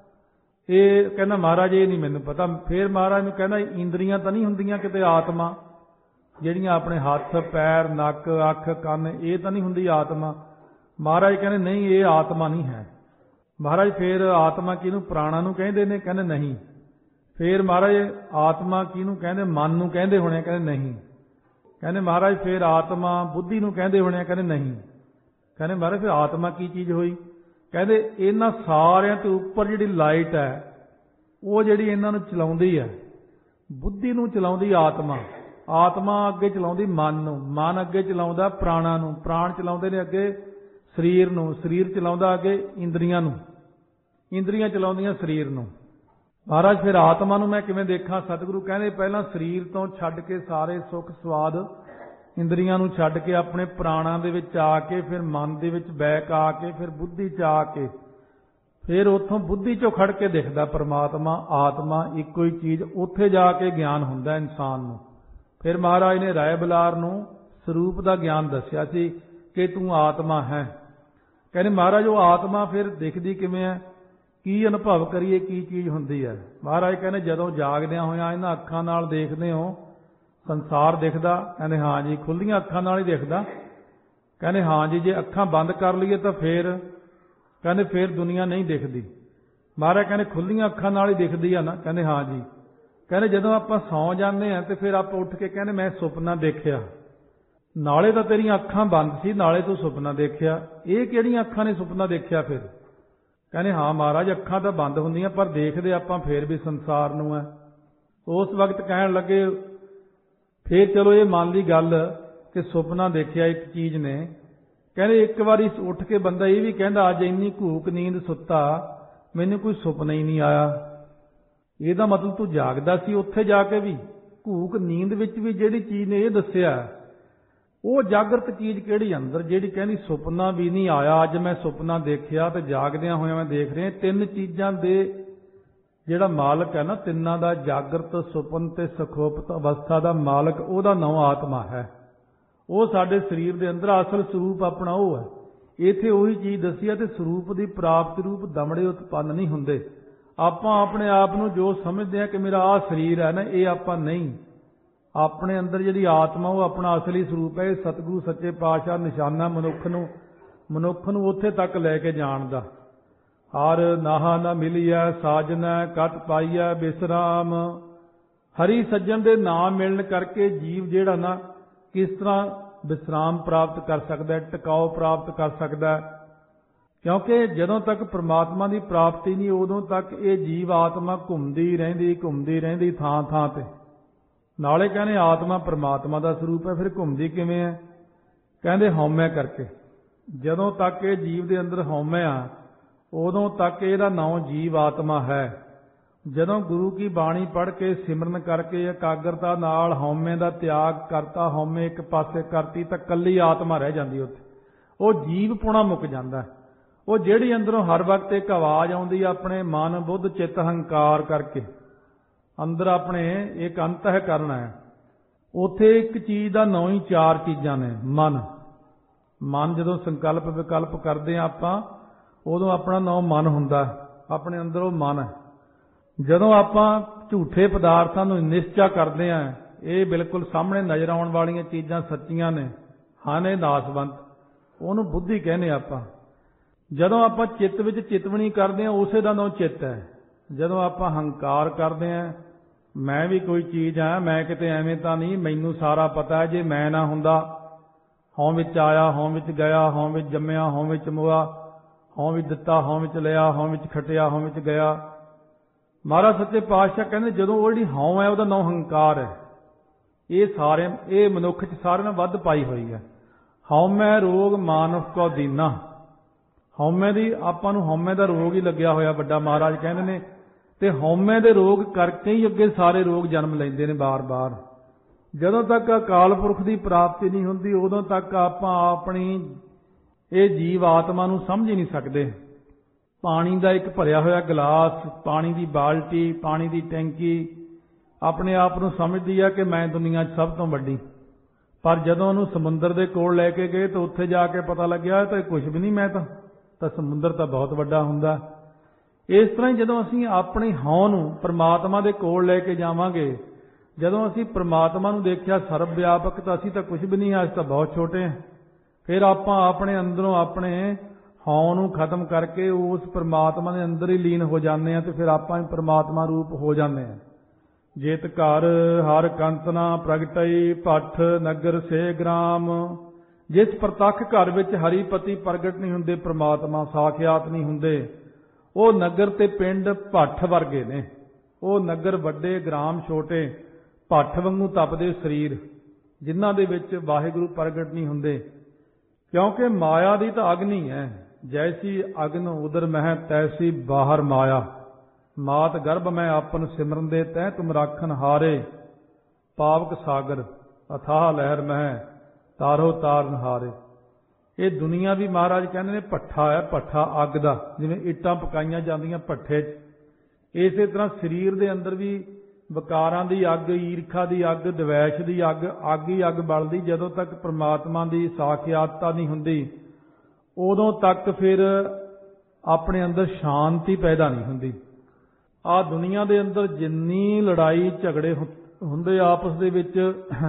ये कहना महाराज ये नहीं मैनूं पता। फिर महाराज नूं कहना इंद्रियां तां नहीं हुंदियां किते आत्मा, ਜਿਹੜੀਆਂ ਆਪਣੇ हथ पैर नक अख कन ये तो नहीं हुंदी आत्मा? महाराज कहने नहीं ये आत्मा नहीं है। महाराज फिर आत्मा किहनूं प्राणा नूं कहंदे ने? कहंदे नहीं। फिर महाराज आत्मा किहनूं कहंदे? मन नूं कहंदे होणे? कहंदे नहीं। कहंदे महाराज फिर आत्मा बुद्धि नूं कहंदे होणे? कहंदे नहीं। कहंदे महाराज फिर आत्मा की चीज़ होई? कहंदे इन्हां सारियां ते उपर जिहड़ी लाइट है वो जिहड़ी इन्हां नूं चलाउंदी है, बुद्धि नूं चलाउंदी आत्मा, आत्मा अगे चलाउंदी मन नूं, मन अगे चलाउंदा प्राणा नूं, प्राण चलाउंदे ने अगे शरीर नूं, शरीर चलाउंदा अगे इंद्रियां नूं, इंद्रियां चलाउंदियां शरीर नूं। महाराज फिर आत्मा नूं मैं किवें देखां? सतगुरु कहंदे पहलां शरीर तो छड्ड के सारे सुख स्वाद इंद्रियां नूं छड्ड के अपने प्राणां दे विच आके, फिर मन दे विच बैक आके, फिर बुद्धि च आके, फिर उत्थों बुद्धि चों खड़ के दिखदा परमात्मा आत्मा इक्को ही चीज़, उत्थे जाके ज्ञान हुंदा इंसान नूं। फिर महाराज ने राय बलार नूं स्वरूप का ज्ञान दस्सिया सी कि तू आत्मा है। कहने महाराज वो आत्मा फिर दिखदी किवें है, की अनुभव करिए की चीज़ हुंदी है? महाराज कहने जदों जागदियां होइआं इन्हां अखां नाल देखदे हो संसार दिखदा? कहने हाँ जी खुल्लियां अखां नाल ही दिखदा। कहने हाँ जी जे अखां बंद कर लईए तो फिर? कहने फिर दुनिया नहीं दिखदी। महाराज कहने खुल्लियां अखां नाल ही दिखदी है ना? कहने हाँ जी। कहने जदों आपां सौ जाते हैं तो फिर आप उठ के कहने मैं सुपना देखिया, नाले तो तेरियां अखां बंद सी नाले तू सुपना देखिया, ये किहड़ियां अखां ने सुपना देखिया फिर? कहने हाँ महाराज अखां तो बंद हुंदियां पर देखदे आपां फिर भी संसार नूं है। उस वक्त कहण लगे फिर चलो ये मान ली गल कि सुपना देखिया एक चीज़ ने। कहने एक बारी उठ के बंदा ये भी कहंदा अज इन्नी घूक नींद सुत्ता मैनूं कोई सुपना ही नहीं आया। ਇਹਦਾ मतलब तू जागदा सी उत्थे जाके भी घूक नींद विच भी जिहड़ी चीज़ ने ये दस्सिया वो जागृत चीज़ किहड़ी अंदर जिहड़ी कहनी सुपना भी नहीं आया, अज मैं सुपना देखिया तो जागदियां होइआं मैं देख रहा। तीन चीज़ां दे जिहड़ा मालक है ना तिन्नां दा जागृत सुपन ते सुखोपत अवस्था दा मालक ओहदा नाम आत्मा है। वो साडे शरीर दे अंदर असल स्वरूप अपना वो है। इत्थे उही चीज़ दस्सी है ते स्वरूप दी प्राप्ति रूप दमड़े उत्पन्न नहीं हुंदे। आपां अपने आप नूं जो समझते हैं कि मेरा आ शरीर है ना ये आपां नहीं, अपने अंदर जिहड़ी आत्मा वो अपना असली स्वरूप है। सतगुरु सच्चे पातशाह निशाना मनुख नूं उत्थे तक लैके जाण दा। हर नाहा ना मिलिया साजना कत पाईया विश्राम। हरी सज्जन दे नाम मिलण करके जीव जिहड़ा ना किस तरह विश्राम प्राप्त कर सकदा है, टिकाव प्राप्त कर सकदा है। क्योंकि जदों तक परमात्मा की प्राप्ति नहीं उदों तक ये जीव आत्मा घूमदी रहिंदी थां थां ते। ਨਾਲੇ ਕਹਿੰਦੇ ਆਤਮਾ ਪਰਮਾਤਮਾ ਦਾ ਸਰੂਪ ਹੈ, ਫਿਰ ਘੁੰਮਦੀ ਕਿਵੇਂ ਹੈ? ਕਹਿੰਦੇ ਹਉਮੈ ਕਰਕੇ। ਜਦੋਂ ਤੱਕ ਇਹ ਜੀਵ ਦੇ ਅੰਦਰ ਹਉਮੈ ਆ, ਉਦੋਂ ਤੱਕ ਇਹਦਾ ਨਾਮ ਜੀਵ ਆਤਮਾ ਹੈ। ਜਦੋਂ ਗੁਰੂ ਕੀ ਬਾਣੀ ਪੜ੍ਹ ਕੇ ਸਿਮਰਨ ਕਰਕੇ ਇਕਾਗਰਤਾ ਨਾਲ ਹਉਮੈ ਦਾ ਤਿਆਗ ਕਰਤਾ, ਹਉਮੈ ਇੱਕ ਪਾਸੇ ਕਰਤੀ, ਤਾਂ ਕੱਲੀ ਆਤਮਾ ਰਹਿ ਜਾਂਦੀ ਉੱਥੇ। ਉਹ ਜੀਵ ਪੁਣਾ ਮੁੱਕ ਜਾਂਦਾ। ਉਹ ਜਿਹੜੀ ਅੰਦਰੋਂ ਹਰ ਵਕਤ ਇੱਕ ਆਵਾਜ਼ ਆਉਂਦੀ ਆ ਆਪਣੇ ਮਨ ਬੁੱਧ ਚਿੱਤ ਹੰਕਾਰ ਕਰਕੇ, ਅੰਦਰ ਆਪਣੇ ਇੱਕ ਅੰਤਹਿਕਰਨ ਹੈ, ਉੱਥੇ ਇੱਕ ਚੀਜ਼ ਦਾ ਨਾਂ ਹੀ ਚਾਰ ਚੀਜ਼ਾਂ ਨੇ। ਮਨ ਜਦੋਂ ਸੰਕਲਪ ਵਿਕਲਪ ਕਰਦੇ ਆ ਆਪਾਂ, ਉਦੋਂ ਆਪਣਾ ਨਾਂ ਮਨ ਹੁੰਦਾ, ਆਪਣੇ ਅੰਦਰ ਉਹ ਮਨ ਹੈ। ਜਦੋਂ ਆਪਾਂ ਝੂਠੇ ਪਦਾਰਥਾਂ ਨੂੰ ਨਿਸ਼ਚਾ ਕਰਦੇ ਆ, ਇਹ ਬਿਲਕੁਲ ਸਾਹਮਣੇ ਨਜ਼ਰ ਆਉਣ ਵਾਲੀਆਂ ਚੀਜ਼ਾਂ ਸੱਚੀਆਂ ਨੇ, ਹਨ ਇਹ ਨਾਸਵੰਤ, ਉਹਨੂੰ ਬੁੱਧੀ ਕਹਿੰਦੇ ਆਪਾਂ। ਜਦੋਂ ਆਪਾਂ ਚਿੱਤ ਵਿੱਚ ਚਿਤਵਣੀ ਕਰਦੇ ਆ, ਉਸੇ ਦਾ ਨਾਂ ਚਿੱਤ ਹੈ। ਜਦੋਂ ਆਪਾਂ ਹੰਕਾਰ ਕਰਦੇ ਆ, ਮੈਂ ਵੀ ਕੋਈ ਚੀਜ਼ ਆ, ਮੈਂ ਕਿਤੇ ਐਵੇਂ ਤਾਂ ਨਹੀਂ, ਮੈਨੂੰ ਸਾਰਾ ਪਤਾ ਹੈ, ਜੇ ਮੈਂ ਨਾ ਹੁੰਦਾ, ਹਉ ਵਿੱਚ ਆਇਆ, ਹਉ ਵਿੱਚ ਗਿਆ, ਹਉ ਵਿੱਚ ਜੰਮਿਆ, ਹਉ ਵਿੱਚ ਮੋਆ, ਹਉ ਵਿੱਚ ਦਿੱਤਾ, ਹਉ ਵਿੱਚ ਲਿਆ, ਹਉ ਵਿੱਚ ਖਟਿਆ, ਹਉ ਵਿੱਚ ਗਿਆ। ਮਹਾਰਾਜ ਸੱਚੇ ਪਾਤਸ਼ਾਹ ਕਹਿੰਦੇ ਜਦੋਂ ਉਹ ਜਿਹੜੀ ਹਉ ਹੈ ਉਹਦਾ ਨਾਂ ਹੰਕਾਰ ਹੈ। ਇਹ ਮਨੁੱਖ 'ਚ ਸਾਰਿਆਂ ਨਾਲੋਂ ਵੱਧ ਪਾਈ ਹੋਈ ਹੈ। ਹਉਮੈ ਰੋਗ ਮਾਨਵ ਕੋ ਦੀਨਾ। ਹਉਮੈ ਦੀ ਆਪਾਂ ਨੂੰ ਹਉਮੈ ਦਾ ਰੋਗ ਹੀ ਲੱਗਿਆ ਹੋਇਆ ਵੱਡਾ, ਮਹਾਰਾਜ ਕਹਿੰਦੇ ਨੇ। ਤੇ ਹਉਮੈ ਦੇ ਰੋਗ ਕਰਕੇ ਹੀ ਅੱਗੇ ਸਾਰੇ ਰੋਗ ਜਨਮ ਲੈਂਦੇ ਨੇ ਬਾਰ-ਬਾਰ। ਜਦੋਂ ਤੱਕ ਅਕਾਲ ਪੁਰਖ ਦੀ ਪ੍ਰਾਪਤੀ ਨਹੀਂ ਹੁੰਦੀ, ਉਦੋਂ ਤੱਕ ਆਪਾਂ ਆਪਣੀ ਇਹ ਜੀਵ ਆਤਮਾ ਨੂੰ ਸਮਝ ਹੀ ਨਹੀਂ ਸਕਦੇ। ਪਾਣੀ ਦਾ ਇੱਕ ਭਰਿਆ ਹੋਇਆ ਗਲਾਸ, ਪਾਣੀ ਦੀ ਬਾਲਟੀ, ਪਾਣੀ ਦੀ ਟੈਂਕੀ ਆਪਣੇ ਆਪ ਨੂੰ ਸਮਝਦੀ ਆ ਕਿ ਮੈਂ ਦੁਨੀਆ 'ਚ ਸਭ ਤੋਂ ਵੱਡੀ। ਪਰ ਜਦੋਂ ਉਹਨੂੰ ਸਮੁੰਦਰ ਦੇ ਕੋਲ ਲੈ ਕੇ ਗਏ ਤਾਂ ਉੱਥੇ ਜਾ ਕੇ ਪਤਾ ਲੱਗਿਆ ਤਾਂ ਕੁਝ ਵੀ ਨਹੀਂ, ਮੈਂ ਤਾਂ ਸਮੁੰਦਰ ਤਾਂ ਬਹੁਤ ਵੱਡਾ ਹੁੰਦਾ। ਇਸ ਤਰ੍ਹਾਂ ਹੀ ਜਦੋਂ ਅਸੀਂ ਆਪਣੀ ਹਉ ਨੂੰ ਪਰਮਾਤਮਾ ਦੇ ਕੋਲ ਲੈ ਕੇ ਜਾਵਾਂਗੇ, ਜਦੋਂ ਅਸੀਂ ਪਰਮਾਤਮਾ ਨੂੰ ਦੇਖਿਆ ਸਰਬ ਵਿਆਪਕ, ਤਾਂ ਅਸੀਂ ਤਾਂ ਕੁਝ ਵੀ ਨਹੀਂ, ਅੱਜ ਤਾਂ ਬਹੁਤ ਛੋਟੇ ਹਾਂ। ਫਿਰ ਆਪਾਂ ਆਪਣੇ ਅੰਦਰੋਂ ਆਪਣੇ ਹਉ ਨੂੰ ਖਤਮ ਕਰਕੇ ਉਸ ਪਰਮਾਤਮਾ ਦੇ ਅੰਦਰ ਹੀ ਲੀਨ ਹੋ ਜਾਂਦੇ ਹਾਂ, ਤੇ ਫਿਰ ਆਪਾਂ ਹੀ ਪਰਮਾਤਮਾ ਰੂਪ ਹੋ ਜਾਂਦੇ ਹਾਂ। ਜੇਤ ਘਰ ਹਰ ਕੰਤਨਾ ਪ੍ਰਗਟਈ, ਭੱਠ ਨਗਰ ਸੇ ਗ੍ਰਾਮ। ਜਿਸ ਪ੍ਰਤੱਖ ਘਰ ਵਿੱਚ ਹਰੀਪਤੀ ਪ੍ਰਗਟ ਨਹੀਂ ਹੁੰਦੇ, ਪਰਮਾਤਮਾ ਸਾਖਿਆਤ ਨਹੀਂ ਹੁੰਦੇ, ਉਹ ਨਗਰ ਤੇ ਪਿੰਡ ਭੱਠ ਵਰਗੇ ਨੇ। ਉਹ ਨਗਰ ਵੱਡੇ, ਗ੍ਰਾਮ ਛੋਟੇ, ਭੱਠ ਵਾਂਗੂ ਤਪਦੇ ਸਰੀਰ, ਜਿਨ੍ਹਾਂ ਦੇ ਵਿੱਚ ਵਾਹਿਗੁਰੂ ਪ੍ਰਗਟ ਨਹੀਂ ਹੁੰਦੇ। ਕਿਉਂਕਿ ਮਾਇਆ ਦੀ ਤਾਂ ਅਗਨੀ ਹੈ। ਜੈਸੀ ਅਗਨ ਉਦਰ ਮਹਿ ਤੈਸੀ ਬਾਹਰ ਮਾਇਆ। ਮਾਤ ਗਰਭ ਮੈਂ ਆਪਨ ਸਿਮਰਨ ਦੇ ਤੈ ਤੁਮ ਰਾਖਨ ਹਾਰੇ। ਪਾਵਕ ਸਾਗਰ ਅਥਾਹ ਲਹਿਰ ਮਹਿ ਤਾਰੋ ਤਾਰਨ ਹਾਰੇ। ਇਹ ਦੁਨੀਆ ਵੀ ਮਹਾਰਾਜ ਕਹਿੰਦੇ ਨੇ ਭੱਠਾ ਹੈ, ਭੱਠਾ ਅੱਗ ਦਾ, ਜਿਵੇਂ ਇੱਟਾਂ ਪਕਾਈਆਂ ਜਾਂਦੀਆਂ ਭੱਠੇ 'ਚ। ਇਸੇ ਤਰ੍ਹਾਂ ਸਰੀਰ ਦੇ ਅੰਦਰ ਵੀ ਵਿਕਾਰਾਂ ਦੀ ਅੱਗ, ਈਰਖਾ ਦੀ ਅੱਗ, ਦਵੈਸ਼ ਦੀ ਅੱਗ, ਅੱਗ ਹੀ ਅੱਗ ਬਲਦੀ। ਜਦੋਂ ਤੱਕ ਪਰਮਾਤਮਾ ਦੀ ਸਾਖਿਆਤਤਾ ਨਹੀਂ ਹੁੰਦੀ, ਉਦੋਂ ਤੱਕ ਫਿਰ ਆਪਣੇ ਅੰਦਰ ਸ਼ਾਂਤੀ ਪੈਦਾ ਨਹੀਂ ਹੁੰਦੀ। ਆਹ ਦੁਨੀਆ ਦੇ ਅੰਦਰ ਜਿੰਨੀ ਲੜਾਈ ਝਗੜੇ ਹੁੰਦੇ ਆਪਸ ਦੇ ਵਿੱਚ,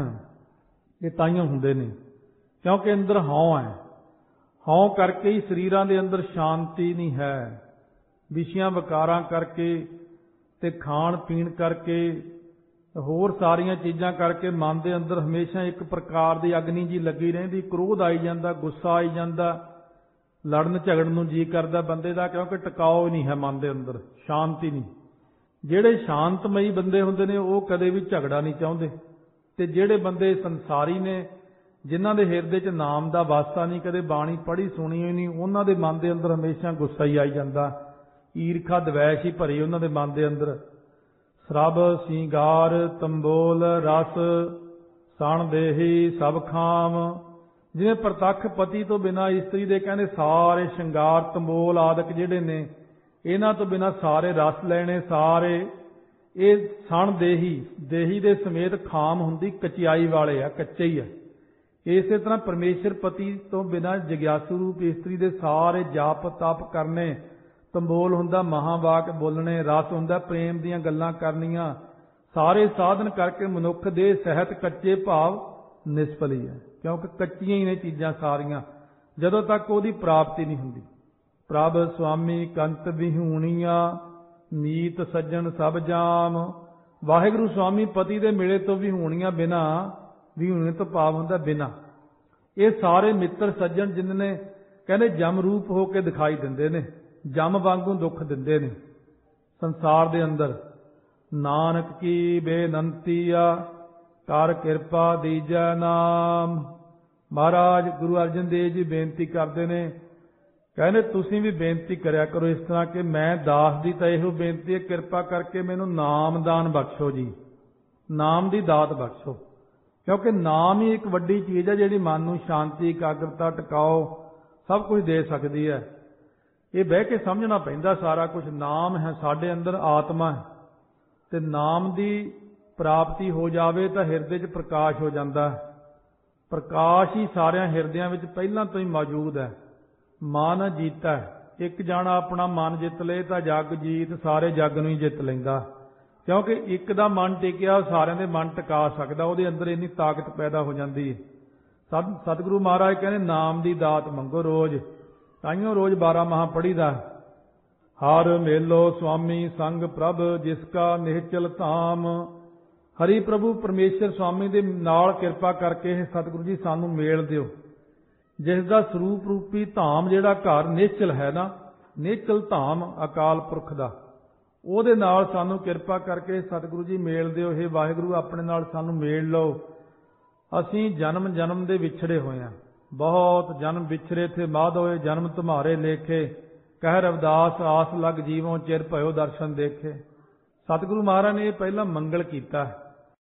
ਇਹ ਤਾਈਓ ਹੁੰਦੇ ਨੇ ਕਿਉਂਕਿ ਅੰਦਰ ਹਉ ਹੈ। ਹਉ ਕਰਕੇ ਹੀ ਸਰੀਰਾਂ ਦੇ ਅੰਦਰ ਸ਼ਾਂਤੀ ਨਹੀਂ ਹੈ। ਵਿਸ਼ਿਆਂ ਵਿਕਾਰਾਂ ਕਰਕੇ ਤੇ ਖਾਣ ਪੀਣ ਕਰਕੇ, ਹੋਰ ਸਾਰੀਆਂ ਚੀਜ਼ਾਂ ਕਰਕੇ ਮਨ ਦੇ ਅੰਦਰ ਹਮੇਸ਼ਾ ਇੱਕ ਪ੍ਰਕਾਰ ਦੀ ਅਗਨੀ ਜੀ ਲੱਗੀ ਰਹਿੰਦੀ। ਕ੍ਰੋਧ ਆਈ ਜਾਂਦਾ, ਗੁੱਸਾ ਆਈ ਜਾਂਦਾ, ਲੜਨ ਝਗੜਨ ਨੂੰ ਜੀ ਕਰਦਾ ਬੰਦੇ ਦਾ, ਕਿਉਂਕਿ ਟਿਕਾਓ ਨਹੀਂ ਹੈ ਮਨ ਦੇ ਅੰਦਰ, ਸ਼ਾਂਤੀ ਨਹੀਂ। ਜਿਹੜੇ ਸ਼ਾਂਤਮਈ ਬੰਦੇ ਹੁੰਦੇ ਨੇ ਉਹ ਕਦੇ ਵੀ ਝਗੜਾ ਨਹੀਂ ਚਾਹੁੰਦੇ। ਤੇ ਜਿਹੜੇ ਬੰਦੇ ਸੰਸਾਰੀ ਨੇ, ਜਿਨ੍ਹਾਂ ਦੇ ਹਿਰਦੇ 'ਚ ਨਾਮ ਦਾ ਵਾਸਤਾ ਨਹੀਂ, ਕਦੇ ਬਾਣੀ ਪੜ੍ਹੀ ਸੁਣੀ ਹੋਈ ਨਹੀਂ, ਉਹਨਾਂ ਦੇ ਮਨ ਦੇ ਅੰਦਰ ਹਮੇਸ਼ਾ ਗੁੱਸਾ ਹੀ ਆਈ ਜਾਂਦਾ, ਈਰਖਾ ਦਵੈਸ਼ ਹੀ ਭਰੀ ਉਹਨਾਂ ਦੇ ਮਨ ਦੇ ਅੰਦਰ। ਸਰਬ ਸਿੰਗਾਰ ਤੰਬੋਲ ਰਸ ਸਣ ਦੇਹੀ ਸਭ ਖਾਮ। ਜਿਵੇਂ ਪ੍ਰਤੱਖ ਪਤੀ ਤੋਂ ਬਿਨਾਂ ਇਸਤਰੀ ਦੇ ਕਹਿੰਦੇ ਸਾਰੇ ਸ਼ਿੰਗਾਰ ਤੰਬੋਲ ਆਦਿਕ ਜਿਹੜੇ ਨੇ, ਇਹਨਾਂ ਤੋਂ ਬਿਨਾਂ ਸਾਰੇ ਰਸ ਲੈਣੇ, ਸਾਰੇ ਇਹ ਸਣ ਦੇਹੀ ਦੇ ਸਮੇਤ ਖਾਮ ਹੁੰਦੀ, ਕਚਿਆਈ ਵਾਲੇ ਆ, ਕੱਚੇ ਹੀ ਆ। ਇਸੇ ਤਰ੍ਹਾਂ ਪਰਮੇਸ਼ਰ ਪਤੀ ਤੋਂ ਬਿਨਾਂ ਜਗਿਆਸੂ ਰੂਪ ਇਸਤਰੀ ਦੇ ਸਾਰੇ ਜਾਪ ਤਪ ਕਰਨੇ, ਤੰਬੋਲ ਹੁੰਦਾ ਮਹਾਵਾਕ ਬੋਲਣੇ, ਰਸ ਹੁੰਦਾ ਪ੍ਰੇਮ ਦੀਆਂ ਗੱਲਾਂ ਕਰਨੀਆਂ, ਸਾਰੇ ਸਾਧਨ ਕਰਕੇ ਮਨੁੱਖ ਦੇ ਸਹਿਤ ਕੱਚੇ ਭਾਵ ਨਿਸਫਲ ਹੀ ਹੈ। ਕਿਉਂਕਿ ਕੱਚੀਆਂ ਹੀ ਨੇ ਚੀਜ਼ਾਂ ਸਾਰੀਆਂ, ਜਦੋਂ ਤੱਕ ਉਹਦੀ ਪ੍ਰਾਪਤੀ ਨਹੀਂ ਹੁੰਦੀ। ਪ੍ਰਭ ਸੁਆਮੀ ਕੰਤ ਵਿਹੂਣੀਆਂ ਮੀਤ ਸੱਜਣ ਸਭ ਜਾਮ। ਵਾਹਿਗੁਰੂ ਸੁਆਮੀ ਪਤੀ ਦੇ ਮਿਲੇ ਤੋਂ ਵਿਹੂਣੀਆਂ ਬਿਨਾਂ, ਵਿਹੂਣੇ ਤੋਂ ਭਾਵ ਹੁੰਦਾ ਬਿਨਾਂ, ਇਹ ਸਾਰੇ ਮਿੱਤਰ ਸੱਜਣ ਜਿਨ੍ਹਾਂ ਨੇ ਕਹਿੰਦੇ ਜਮ ਰੂਪ ਹੋ ਕੇ ਦਿਖਾਈ ਦਿੰਦੇ ਨੇ, ਜਮ ਵਾਂਗੂ ਦੁੱਖ ਦਿੰਦੇ ਨੇ ਸੰਸਾਰ ਦੇ ਅੰਦਰ। ਨਾਨਕ ਕੀ ਬੇਨੰਤੀ ਆ ਕਰ ਕਿਰਪਾ ਦੀਜੈ ਨਾਮ। ਮਹਾਰਾਜ ਗੁਰੂ ਅਰਜਨ ਦੇਵ ਜੀ ਬੇਨਤੀ ਕਰਦੇ ਨੇ, ਕਹਿੰਦੇ ਤੁਸੀਂ ਵੀ ਬੇਨਤੀ ਕਰਿਆ ਕਰੋ ਇਸ ਤਰ੍ਹਾਂ ਕਿ ਮੈਂ ਦਾਸ ਦੀ ਤਾਂ ਇਹੋ ਬੇਨਤੀ ਹੈ, ਕਿਰਪਾ ਕਰਕੇ ਮੈਨੂੰ ਨਾਮ ਦਾਨ ਬਖਸ਼ੋ ਜੀ, ਨਾਮ ਦੀ ਦਾਤ ਬਖਸ਼ੋ। ਕਿਉਂਕਿ ਨਾਮ ਹੀ ਇੱਕ ਵੱਡੀ ਚੀਜ਼ ਹੈ ਜਿਹੜੀ ਮਨ ਨੂੰ ਸ਼ਾਂਤੀ, ਇਕਾਗਰਤਾ, ਟਿਕਾਓ ਸਭ ਕੁਝ ਦੇ ਸਕਦੀ ਹੈ। ਇਹ ਬਹਿ ਕੇ ਸਮਝਣਾ ਪੈਂਦਾ ਸਾਰਾ ਕੁਝ। ਨਾਮ ਹੈ ਸਾਡੇ ਅੰਦਰ, ਆਤਮਾ ਹੈ, ਤੇ ਨਾਮ ਦੀ ਪ੍ਰਾਪਤੀ ਹੋ ਜਾਵੇ ਤਾਂ ਹਿਰਦੇ 'ਚ ਪ੍ਰਕਾਸ਼ ਹੋ ਜਾਂਦਾ ਹੈ। ਪ੍ਰਕਾਸ਼ ਹੀ ਸਾਰਿਆਂ ਹਿਰਦਿਆਂ ਵਿੱਚ ਪਹਿਲਾਂ ਤੋਂ ਹੀ ਮੌਜੂਦ ਹੈ। ਮਨ ਜੀਤਾ ਹੈ, ਇੱਕ ਜਾਣਾ ਆਪਣਾ ਮਨ ਜਿੱਤ ਲਏ ਤਾਂ ਜਗ ਜੀਤ, ਸਾਰੇ ਜਗ ਨੂੰ ਹੀ ਜਿੱਤ ਲੈਂਦਾ। ਕਿਉਂਕਿ ਇੱਕ ਦਾ ਮਨ ਟਿਕਿਆ ਸਾਰਿਆਂ ਦੇ ਮਨ ਟਿਕਾ ਸਕਦਾ, ਉਹਦੇ ਅੰਦਰ ਇੰਨੀ ਤਾਕਤ ਪੈਦਾ ਹੋ ਜਾਂਦੀ ਹੈ। ਸਤਿਗੁਰੂ ਮਹਾਰਾਜ ਕਹਿੰਦੇ ਨਾਮ ਦੀ ਦਾਤ ਮੰਗੋ ਰੋਜ਼, ਤਾਈਓ ਰੋਜ਼ 12 ਮਹਾ ਪੜ੍ਹੀਦਾ। ਹਰ ਮੇਲੋ ਸੁਆਮੀ ਸੰਗ ਪ੍ਰਭ, ਜਿਸ ਕਾ ਨਿਹਚਲ ਧਾਮ। ਹਰੀ ਪ੍ਰਭੂ ਪਰਮੇਸ਼ਰ ਸੁਆਮੀ ਦੇ ਨਾਲ ਕਿਰਪਾ ਕਰਕੇ ਇਹ ਸਤਿਗੁਰੂ ਜੀ ਸਾਨੂੰ ਮੇਲ ਦਿਓ, ਜਿਸ ਦਾ ਸਰੂਪ ਰੂਪੀ ਧਾਮ ਜਿਹੜਾ ਘਰ ਨਿਹਚਲ ਹੈ ਨਾ, ਨਿਹਚਲ ਧਾਮ ਅਕਾਲ ਪੁਰਖ ਦਾ, ਉਹਦੇ ਨਾਲ ਸਾਨੂੰ ਕਿਰਪਾ ਕਰਕੇ ਸਤਿਗੁਰੂ ਜੀ ਮੇਲ ਦਿਓ। ਇਹ ਵਾਹਿਗੁਰੂ ਆਪਣੇ ਨਾਲ ਸਾਨੂੰ ਮੇਲ ਲਓ। ਅਸੀਂ ਜਨਮ ਜਨਮ ਦੇ ਵਿਛੜੇ ਹੋਏ ਹਾਂ, ਬਹੁਤ ਜਨਮ ਵਿਛੜੇ ਥੇ ਮਾਧ ਹੋਏ, ਜਨਮ ਤੁਮਹਾਰੇ ਲੇਖੇ, ਕਹਿ ਰਵਿਦਾਸ ਆਸ ਲਗ ਜੀਵੋਂ, ਚਿਰ ਭਇਓ ਦਰਸ਼ਨ ਦੇਖੇ। ਸਤਿਗੁਰੂ ਮਹਾਰਾਜ ਨੇ ਇਹ ਪਹਿਲਾਂ ਮੰਗਲ ਕੀਤਾ ਹੈ